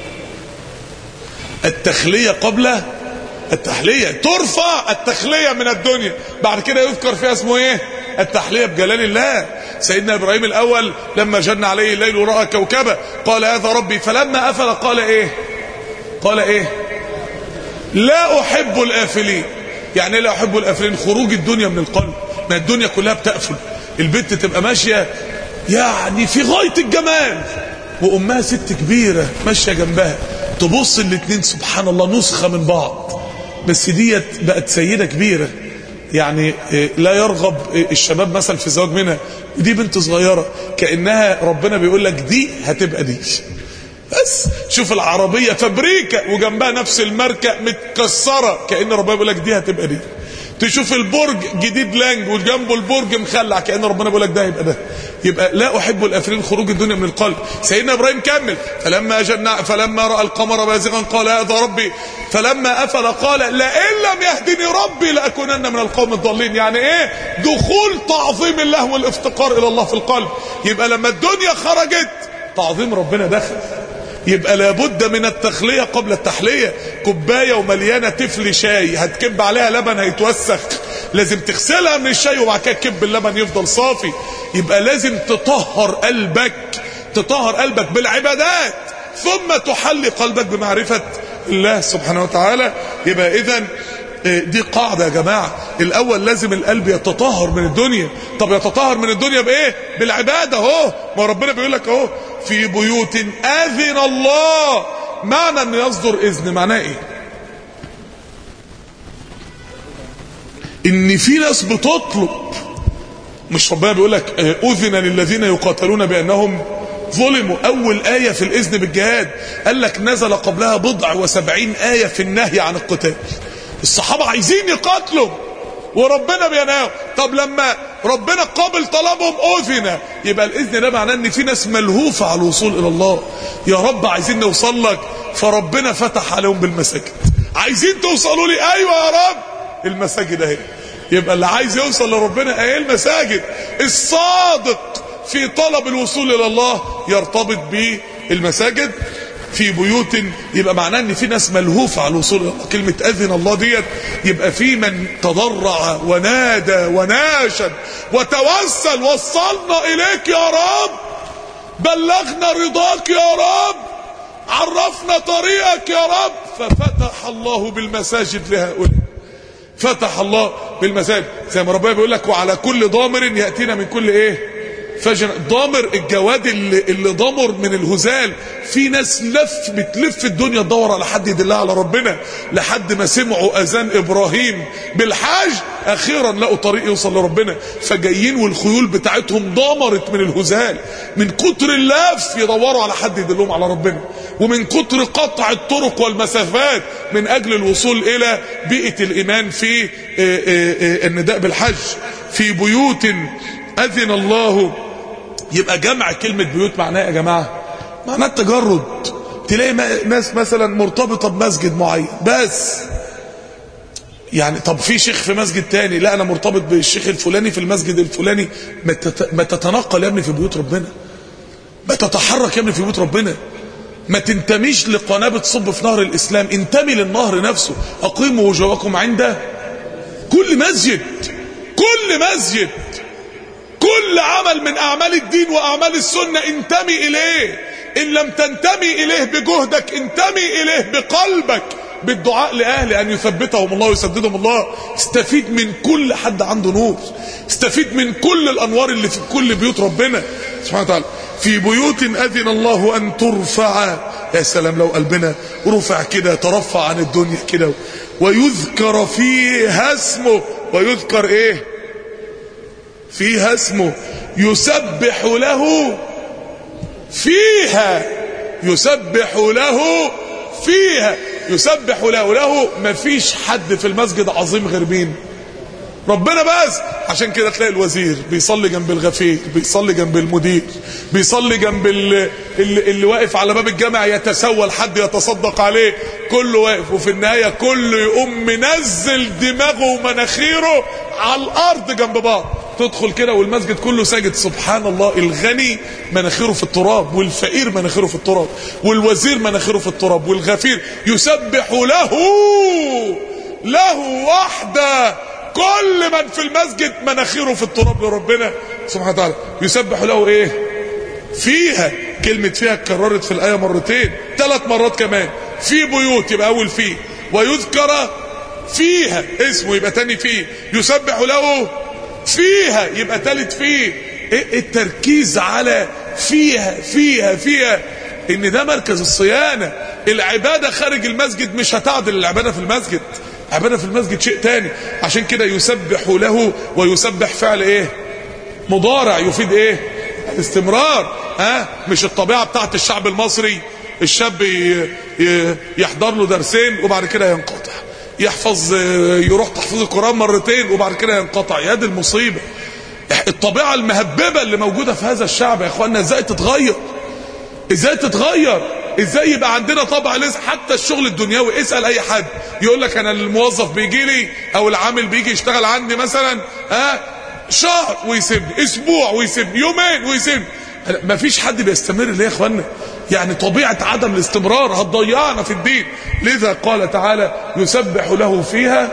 التخليه قبل التحليه. ترفع التخليه من الدنيا، بعد كده يذكر فيها اسمه ايه؟ التحليه بجلال الله. سيدنا ابراهيم الاول لما جن عليه الليل وراى كوكبا قال هذا ربي، فلما افل قال ايه؟ قال ايه؟ لا احب الافلين. يعني لا احب الافلين، خروج الدنيا من القلب. ما الدنيا كلها بتقفل، البنت تبقى ماشيه يعني في غايه الجمال وامها ست كبيره ماشيه جنبها، تبص الاتنين سبحان الله نسخه من بعض، بس ديت بقت سيده كبيره يعني لا يرغب الشباب مثلا في الزواج منها، دي بنت صغيره كانها ربنا بيقول لك دي هتبقى دي. بس شوف العربيه فابريكا وجنبها نفس الماركه متكسره، كان ربنا بيقول لك دي هتبقى دي. تشوف البرج جديد لانج وجنبه البرج مخلع، كأن ربنا بيقول لك ده هيبقى ده. يبقى لا احب الافلين، خروج الدنيا من القلب. سيدنا ابراهيم كمل فلما راى القمر بازغا قال هذا ربي، فلما افل قال لئن لم يهدني ربي لاكونن من القوم الضالين. يعني ايه؟ دخول تعظيم الله والافتقار الى الله في القلب. يبقى لما الدنيا خرجت تعظيم ربنا دخل. يبقى لابد من التخلية قبل التحلية. كوباية ومليانة تفل شاي هتكب عليها لبن هيتوسخ، لازم تغسلها من الشاي وبعد كده تكب اللبن يفضل صافي. يبقى لازم تطهر قلبك بالعبادات، ثم تحلي قلبك بمعرفة الله سبحانه وتعالى. يبقى اذن دي قاعدة يا جماعة، الاول لازم القلب يتطهر من الدنيا. طب يتطهر من الدنيا بايه؟ بالعبادة. اهو ما ربنا بيقول لك اهو في بيوت اذن الله. معنى ان يصدر اذن معناه ايه؟ ان في ناس بتطلب، مش ربنا بيقول لك اذن للذين يقاتلون بانهم ظلموا. اول ايه في الاذن بالجهاد قال لك نزل قبلها 70 ايه في النهي عن القتال. الصحابه عايزين يقاتلوا وربنا بينهاهم. طب لما ربنا قابل طلبهم اذن، يبقى الاذن ده معناه ان في ناس ملهوفه على الوصول الى الله. يا رب عايزين نوصل لك، فربنا فتح عليهم بالمساجد. عايزين توصلوا لي؟ ايوه يا رب المساجد اهي. يبقى اللي عايز يوصل لربنا اهي المساجد. الصادق في طلب الوصول الى الله يرتبط بالمساجد. في بيوت يبقى معناه ان في ناس ملهوفه على الوصول الى الله. كلمه اذن الله ديت يبقى في من تضرع ونادى وناشد وتوسل، وصلنا اليك يا رب، بلغنا رضاك يا رب، عرفنا طريقك يا رب، ففتح الله بالمساجد لهؤلاء. فتح الله بالمساجد زي ما ربنا بيقول لك وعلى كل ضامر ياتينا من كل ايه؟ فجر. ضامر الجواد اللي ضمر من الهزال. في ناس بتلف الدنيا تدور على حد يدلها على ربنا، لحد ما سمعوا اذان ابراهيم بالحاج اخيرا لقوا طريق يوصل لربنا، فجايين والخيول بتاعتهم ضمرت من الهزال، من كتر اللف يدوروا على حد يدلهم على ربنا، ومن كتر قطع الطرق والمسافات من اجل الوصول الى بيئة الايمان في النداء بالحج. في بيوت اذن الله. يبقى جمع كلمة بيوت معناه يا جماعة معناه التجرد. تلاقي ناس مثلا مرتبطة بمسجد معين بس، يعني طب في شيخ في مسجد تاني، لا انا مرتبط بالشيخ الفلاني في المسجد الفلاني. ما تتنقل يا ابني في بيوت ربنا، ما تتحرك يا ابني في بيوت ربنا، ما تنتميش لقناة بتصب في نهر الاسلام، انتمي للنهر نفسه. اقيموا وجوهكم عند كل مسجد. كل عمل من اعمال الدين واعمال السنة انتمي اليه. ان لم تنتمي اليه بجهدك انتمي اليه بقلبك، بالدعاء لاهل ان يثبتهم الله ويسددهم الله. استفيد من كل حد عنده نور، استفيد من كل الانوار اللي في كل بيوت ربنا سبحانه وتعالى. في بيوت اذن الله ان ترفع. يا سلام لو قلبنا رفع كده، ترفع عن الدنيا كده، ويذكر فيها اسمه. ويذكر ايه فيها اسمه؟ يسبح له فيها. يسبح له فيها. يسبح له. مفيش حد في المسجد عظيم غير مين؟ ربنا بس. عشان كده تلاقي الوزير بيصلي جنب الغفير، بيصلي جنب المدير، بيصلي جنب اللي واقف على باب الجامع يتسول حد يتصدق عليه، كله واقف، وفي النهاية كله يقوم منزل دماغه ومناخيره على الارض جنب بعض. تدخل كده والمسجد كله ساجد. سبحان الله، الغني مناخيره في التراب، والفقير مناخيره في التراب، والوزير مناخيره في التراب، والغفير يسبح له وحده. كل من في المسجد مناخيره في التراب لربنا سبحانه وتعالى. يسبح له ايه؟ فيها. كلمة فيها اتكررت في الآية مرتين، 3 مرات كمان. في بيوت يبقى أول فيه، ويذكر فيها اسمه يبقى تاني فيه، يسبح له فيها يبقى تالت فيه. ايه التركيز على فيها ان ده مركز الصيانة. العبادة خارج المسجد مش هتعدل العبادة في المسجد. عبادة في المسجد شيء تاني. عشان كده يسبح له، ويسبح فعل ايه؟ مضارع يفيد ايه؟ استمرار. مش الطبيعة بتاعت الشعب المصري، الشاب يحضر له درسين وبعد كده ينقطع، يحفظ يروح تحفظ القرآن مرتين وبعد كده ينقطع. يا دي المصيبة. الطبيعة المهببة اللي موجودة في هذا الشعب يا اخوانا ازاي تتغير؟ ازاي يبقى عندنا طبع لسه؟ حتى الشغل الدنيوي، اسأل اي حد يقول لك انا الموظف بيجي لي او العامل بيجي يشتغل عندي مثلا شهر ويسيبني، اسبوع ويسيبني، يومين ويسيبني. مفيش حد بيستمر ليه يا اخوانا؟ يعني طبيعة عدم الاستمرار هتضيعنا في الدين. لذا قال تعالى يسبح له فيها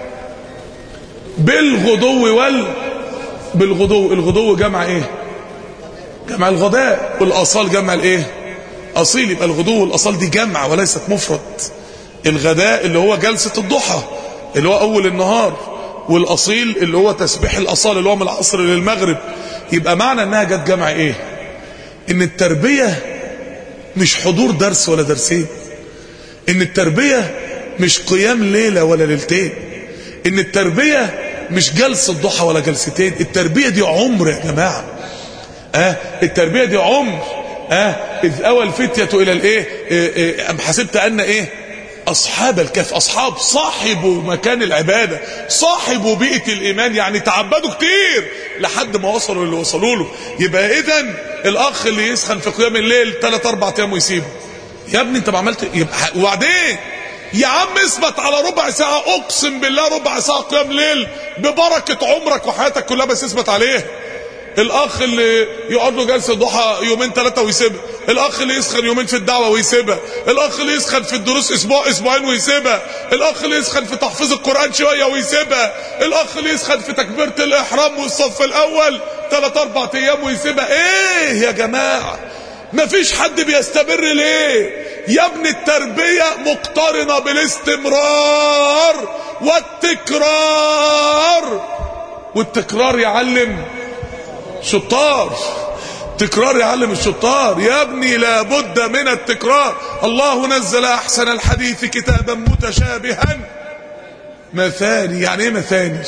بالغدو بالغدو. الغدو جمع ايه؟ جمع الغداء. والاصال جمع الايه؟ اصيل. يبقى الغدو والاصال دي جمع وليست مفرد. الغداء اللي هو جلسة الضحى اللي هو اول النهار، والاصيل اللي هو تسبيح الاصال اللي هو من العصر للمغرب. يبقى معنى انها جت جمع ايه؟ ان التربية مش حضور درس ولا درسين، ان التربية مش قيام ليلة ولا ليلتين، ان التربية مش جلسة ضحى ولا جلستين. التربية دي عمر يا جماعة. التربية دي عمر. اذ اوى الفتية الى الايه؟ ام حسبت ان ايه؟ اصحاب الكهف. اصحاب صاحبوا مكان العبادة، صاحبوا بيئة الايمان، يعني تعبدوا كتير لحد ما وصلوا اللي وصلوا له. يبقى اذا الاخ اللي يسخن في قيام الليل 3-4 ايام ويسيبه، يا ابني انت ما عملت. وبعدين يا عم اثبت على ربع ساعة، اقسم بالله ربع ساعة قيام ليل ببركة عمرك وحياتك كلها، بس اثبت عليه. الاخ اللي يقعد له جلسه ضحى 2-3 ويسيبها، الاخ اللي يسخن يومين في الدعوه ويسيبها، الاخ اللي يسخن في الدروس اسبوعين ويسيبها، الاخ اللي يسخن في تحفيظ القران شويه ويسيبها، الاخ اللي يسخن في تكبيره الاحرام والصف الاول 3-4 ايام ويسيبها. ايه يا جماعه؟ مفيش حد بيستمر ليه يا ابني؟ التربيه مقترنه بالاستمرار والتكرار يعلم شطار. تكرار يعلم الشطار يا ابني، لابد من التكرار. الله نزل احسن الحديث كتابا متشابها مثاني. يعني ايه مثاني؟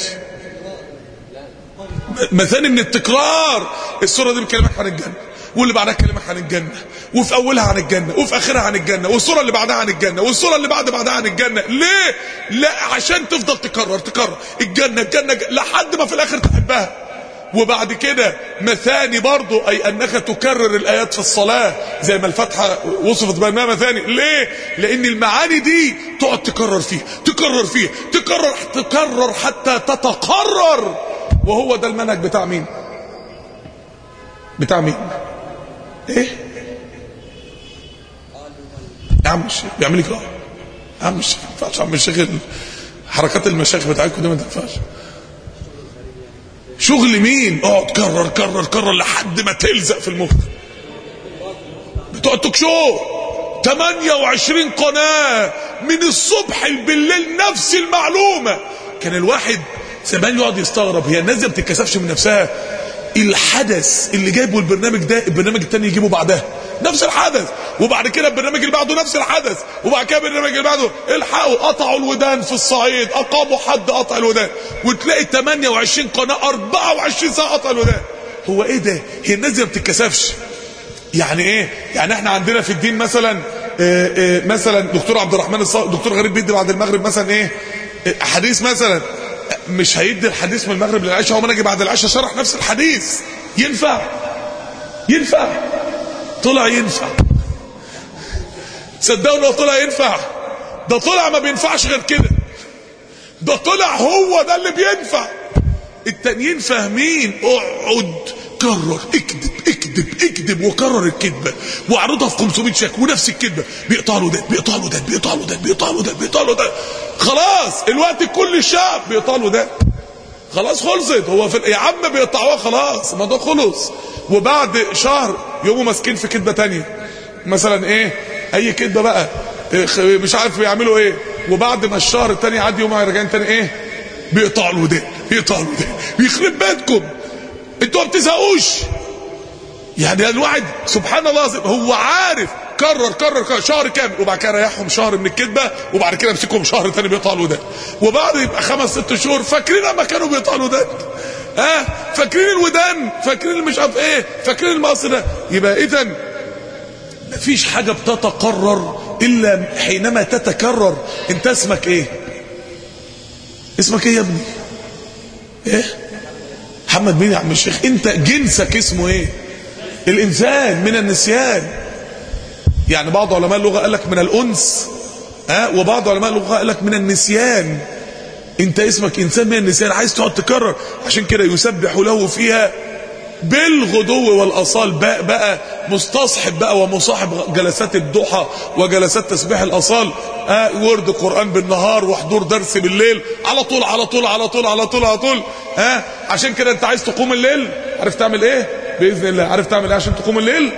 مثاني من التكرار. السورة دي بتكلمك عن الجنة، واللي بعدها بتكلمك عن الجنة، وفي اولها عن الجنة، وفي اخرها عن الجنة، والسورة اللي بعدها عن الجنة، والسورة اللي بعدها عن الجنة. ليه؟ لا عشان تفضل تكرر الجنة لحد ما في الاخر تحبها. وبعد كده مثاني برضو، اي انك تكرر الايات في الصلاة زي ما الفاتحة وصفت بانها مثاني. ليه؟ لان المعاني دي تقعد تكرر حتى تتقرر. وهو ده المنهج بتاع مين؟ ايه يا عم الشيخ بيعمل لك يا عم الشيخ؟ ما ينفعش يا عم الشيخ، حركات المشايخ بتاعتكم دي ما تنفعش. شغل مين؟ اقعد كرر لحد ما تلزق في المخ. بتوع التوك شو 28 قناة من الصبح بالليل نفس المعلومة. كان الواحد زمان يقعد يستغرب، هي الناس دي ما بتتكسفش من نفسها؟ الحدث اللي جايبه البرنامج ده البرنامج التاني يجيبه بعدها نفس الحدث، وبعد كده البرنامج اللي بعده نفس الحدث، وبعد كده البرنامج اللي بعده الحقوا قطعوا الودان في الصعيد، اقاموا حد قطع الودان، وتلاقي 28 قناة 24 ساعة قطع الودان. هو ايه ده؟ هي الناس دي ما بتتكسفش. يعني ايه؟ يعني احنا عندنا في الدين مثلا مثلا دكتور عبد الرحمن دكتور غريب بيدي بعد المغرب مثلا ايه حديث مثلا، مش هيدي الحديث من المغرب للعشاء وما نجي بعد العشاء شرح نفس الحديث. ينفع؟ طلع ينفع. صدقوا لو طلع ينفع. ده طلع ما بينفعش غير كده. ده طلع هو ده اللي بينفع. التانيين فاهمين اقعد كرر، اكذب اكذب اكذب وكرر الكذبه واعرضها في 500 شكل ونفس الكذبه، بيقطع له ده بيقطع له ده بيقطع له ده بيقطع له ده بيقطع له ده، خلاص الوقت كل الشعب بيقطع له ده، خلاص خلصت. هو يا عم بيقطعوها خلاص الموضوع خلص. وبعد شهر يقوموا ماسكين في كذبه تانية مثلا ايه، اي كذبه بقى مش عارف بيعملوا ايه، وبعد ما الشهر التاني يعدي يقوموا راجعين تاني ايه، بيقطع له ده بيقطع له ده، بيخرب بيتكم انتوا ما بتزهقوش. يعني الواحد سبحان الله هو عارف كرر كرر كرر شهر كامل، وبعد كده ريحهم شهر من الكذبه، وبعد كده يمسكهم شهر تاني بيقطع له ده، وبعد يبقى 5-6 شهور فاكرين لما كانوا بيقطعوا له ده، فاكرين الودان، فاكرين اللي مش عارف ايه، فاكرين المقص ده. يبقى اذا مفيش حاجه بتتقرر الا حينما تتكرر. انت اسمك ايه؟ اسمك ايه يا ابني؟ ايه؟ محمد مين يا عم الشيخ؟ انت جنسك اسمه ايه؟ الانسان من النسيان. يعني بعض علماء اللغه قال لك من الانس، وبعض علماء اللغه قال لك من النسيان. انت اسمك انسان من النسيان، عايز تقعد تكرر. عشان كده يسبح له فيها بالغدو والاصال، بقى مستصحب بقى ومصاحب جلسات الضحى وجلسات تسبيح الاصال، ورد قران بالنهار وحضور درس بالليل، على طول على طول على طول على طول على طول. عشان كده انت عايز تقوم الليل، عارف تعمل ايه باذن الله؟ عارف تعمل ايه عشان تقوم الليل؟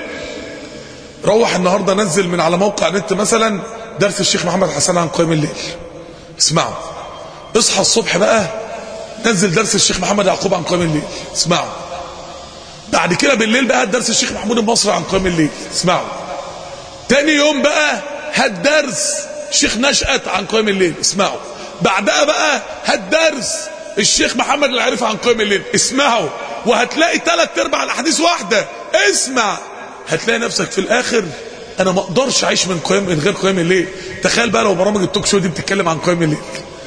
روح النهارده نزل من على موقع نت مثلا درس الشيخ محمد حسن عن قيام الليل، اسمعه. اصحى الصبح بقى نزل درس الشيخ محمد يعقوب عن قيام الليل، اسمعه. بعد كده بالليل بقى درس الشيخ محمود المصري عن قيام الليل، اسمعه. تاني يوم بقى هات درس الشيخ نشأت عن قيام الليل، اسمعه. بعدها بقى هات درس الشيخ محمد العارف عن قيام الليل، اسمعه. وهتلاقي 3/4 الاحاديث واحده، اسمع. هتلاقي نفسك في الاخر انا ما اقدرش اعيش من غير قيام الليل. تخيل بقى لو برامج التوك شو دي بتتكلم عن قيام الليل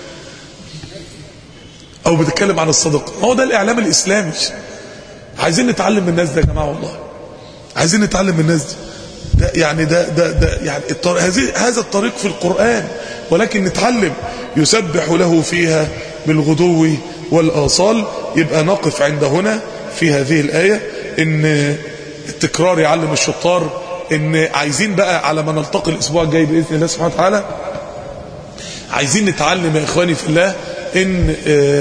او بتتكلم عن الصدقه. هو ده الاعلام الاسلامي. عايزين نتعلم من الناس ده يا جماعه، والله عايزين نتعلم من الناس دي. ده يعني ده يعني هذا الطريق في القرآن، ولكن نتعلم. يسبح له فيها بالغدو والآصال. يبقى نقف عند هنا في هذه الآية، ان التكرار يعلم الشطار. ان عايزين بقى على ما نلتقي الاسبوع الجاي باذن الله سبحانه وتعالى، عايزين نتعلم يا اخواني في الله ان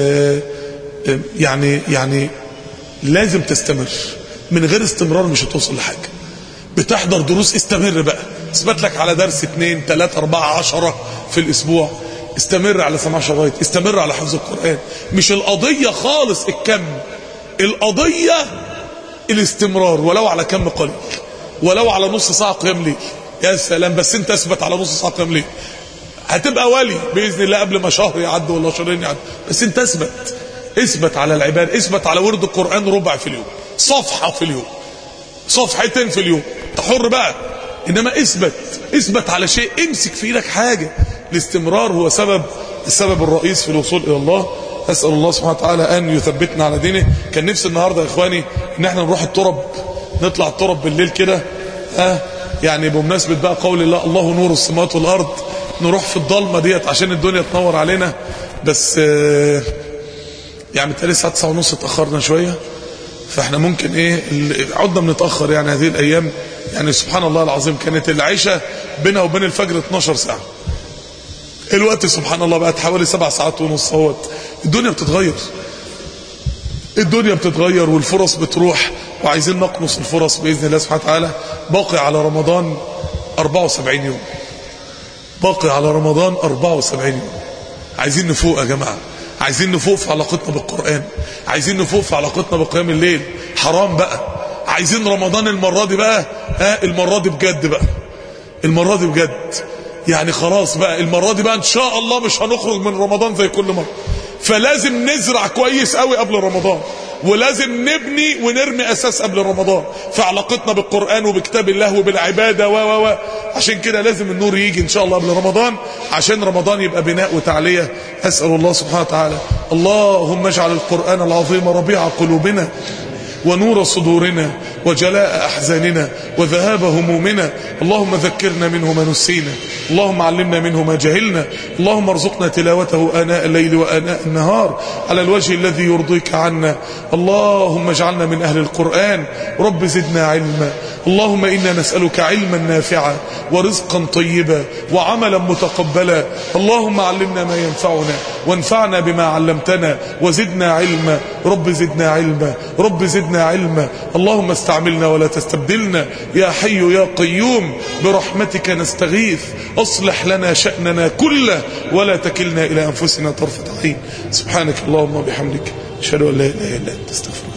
يعني لازم تستمر. من غير استمرار مش هتوصل لحاجه. بتحضر دروس، استمر بقى، اثبت لك على درس 2 3 4 10 في الاسبوع. استمر على سماع شرايط، استمر على حفظ القرآن. مش القضية خالص الكم، القضية الاستمرار، ولو على كم قليل، ولو على نص ساعة قيام ليل. يا سلام، بس انت اثبت على نص ساعة قيام ليل، هتبقى ولي بإذن الله قبل ما شهر يعد ولا شهرين يعد. بس انت اثبت على العبادة، اثبت على ورد القرآن ربع في اليوم، صفحة في اليوم، صفحتين في اليوم، تحر بقى. انما اثبت على شيء، امسك في ايدك حاجة. الاستمرار هو السبب الرئيس في الوصول الى الله. اسال الله سبحانه وتعالى ان يثبتنا على دينه. كان نفسي النهارده يا اخواني ان احنا نروح الترب، نطلع الترب بالليل كده، يعني بمناسبه بقى قول الله الله نور السماوات والارض، نروح في الضلمه ديت عشان الدنيا تنور علينا. بس يعني بالتالي الساعه 9:30 اتاخرنا شويه، فاحنا ممكن عدنا بنتاخر يعني هذه الايام. يعني سبحان الله العظيم كانت العيشه بينها وبين الفجر 12 ساعه، الوقت سبحان الله بقت حوالي 7 ساعات ونص. اهوت الدنيا بتتغير والفرص بتروح، وعايزين نقنص الفرص باذن الله سبحانه وتعالى. باقي على رمضان 74 يوم، باقي على رمضان 74 يوم. عايزين نفوق يا جماعه، عايزين نفوق في علاقتنا بالقرآن، عايزين نفوق في علاقتنا بقيام الليل. حرام بقى، عايزين رمضان المرة دي بقى، المرة دي بجد بقى، المرة دي بجد. يعني خلاص بقى المرة دي بقى ان شاء الله مش هنخرج من رمضان زي كل مرة. فلازم نزرع كويس قوي قبل رمضان، ولازم نبني ونرمي اساس قبل رمضان في علاقتنا بالقرآن وبكتاب الله وبالعبادة عشان كده لازم النور يجي ان شاء الله قبل رمضان، عشان رمضان يبقى بناء وتعلية. اسأل الله سبحانه وتعالى اللهم اجعل القرآن العظيم ربيع قلوبنا ونور صدورنا وجلاء أحزاننا وذهاب همومنا. اللهم ذكرنا منه ما نسينا، اللهم علمنا منه ما جهلنا، اللهم ارزقنا تلاوته آناء الليل وآناء النهار على الوجه الذي يرضيك عنا. اللهم اجعلنا من أهل القرآن. رب زدنا علما. اللهم إنا نسألك علما نافعا ورزقا طيبا وعملا متقبلا. اللهم علمنا ما ينفعنا وانفعنا بما علمتنا وزدنا علما. رب زدنا علما، رب زدنا علما. اللهم استعملنا ولا تستبدلنا يا حي يا قيوم، برحمتك نستغيث. اصلح لنا شأننا كله ولا تكلنا إلى أنفسنا طرفة عين. سبحانك اللهم وبحمدك، أشهد أن لا إله إلا أنت، استغفرك.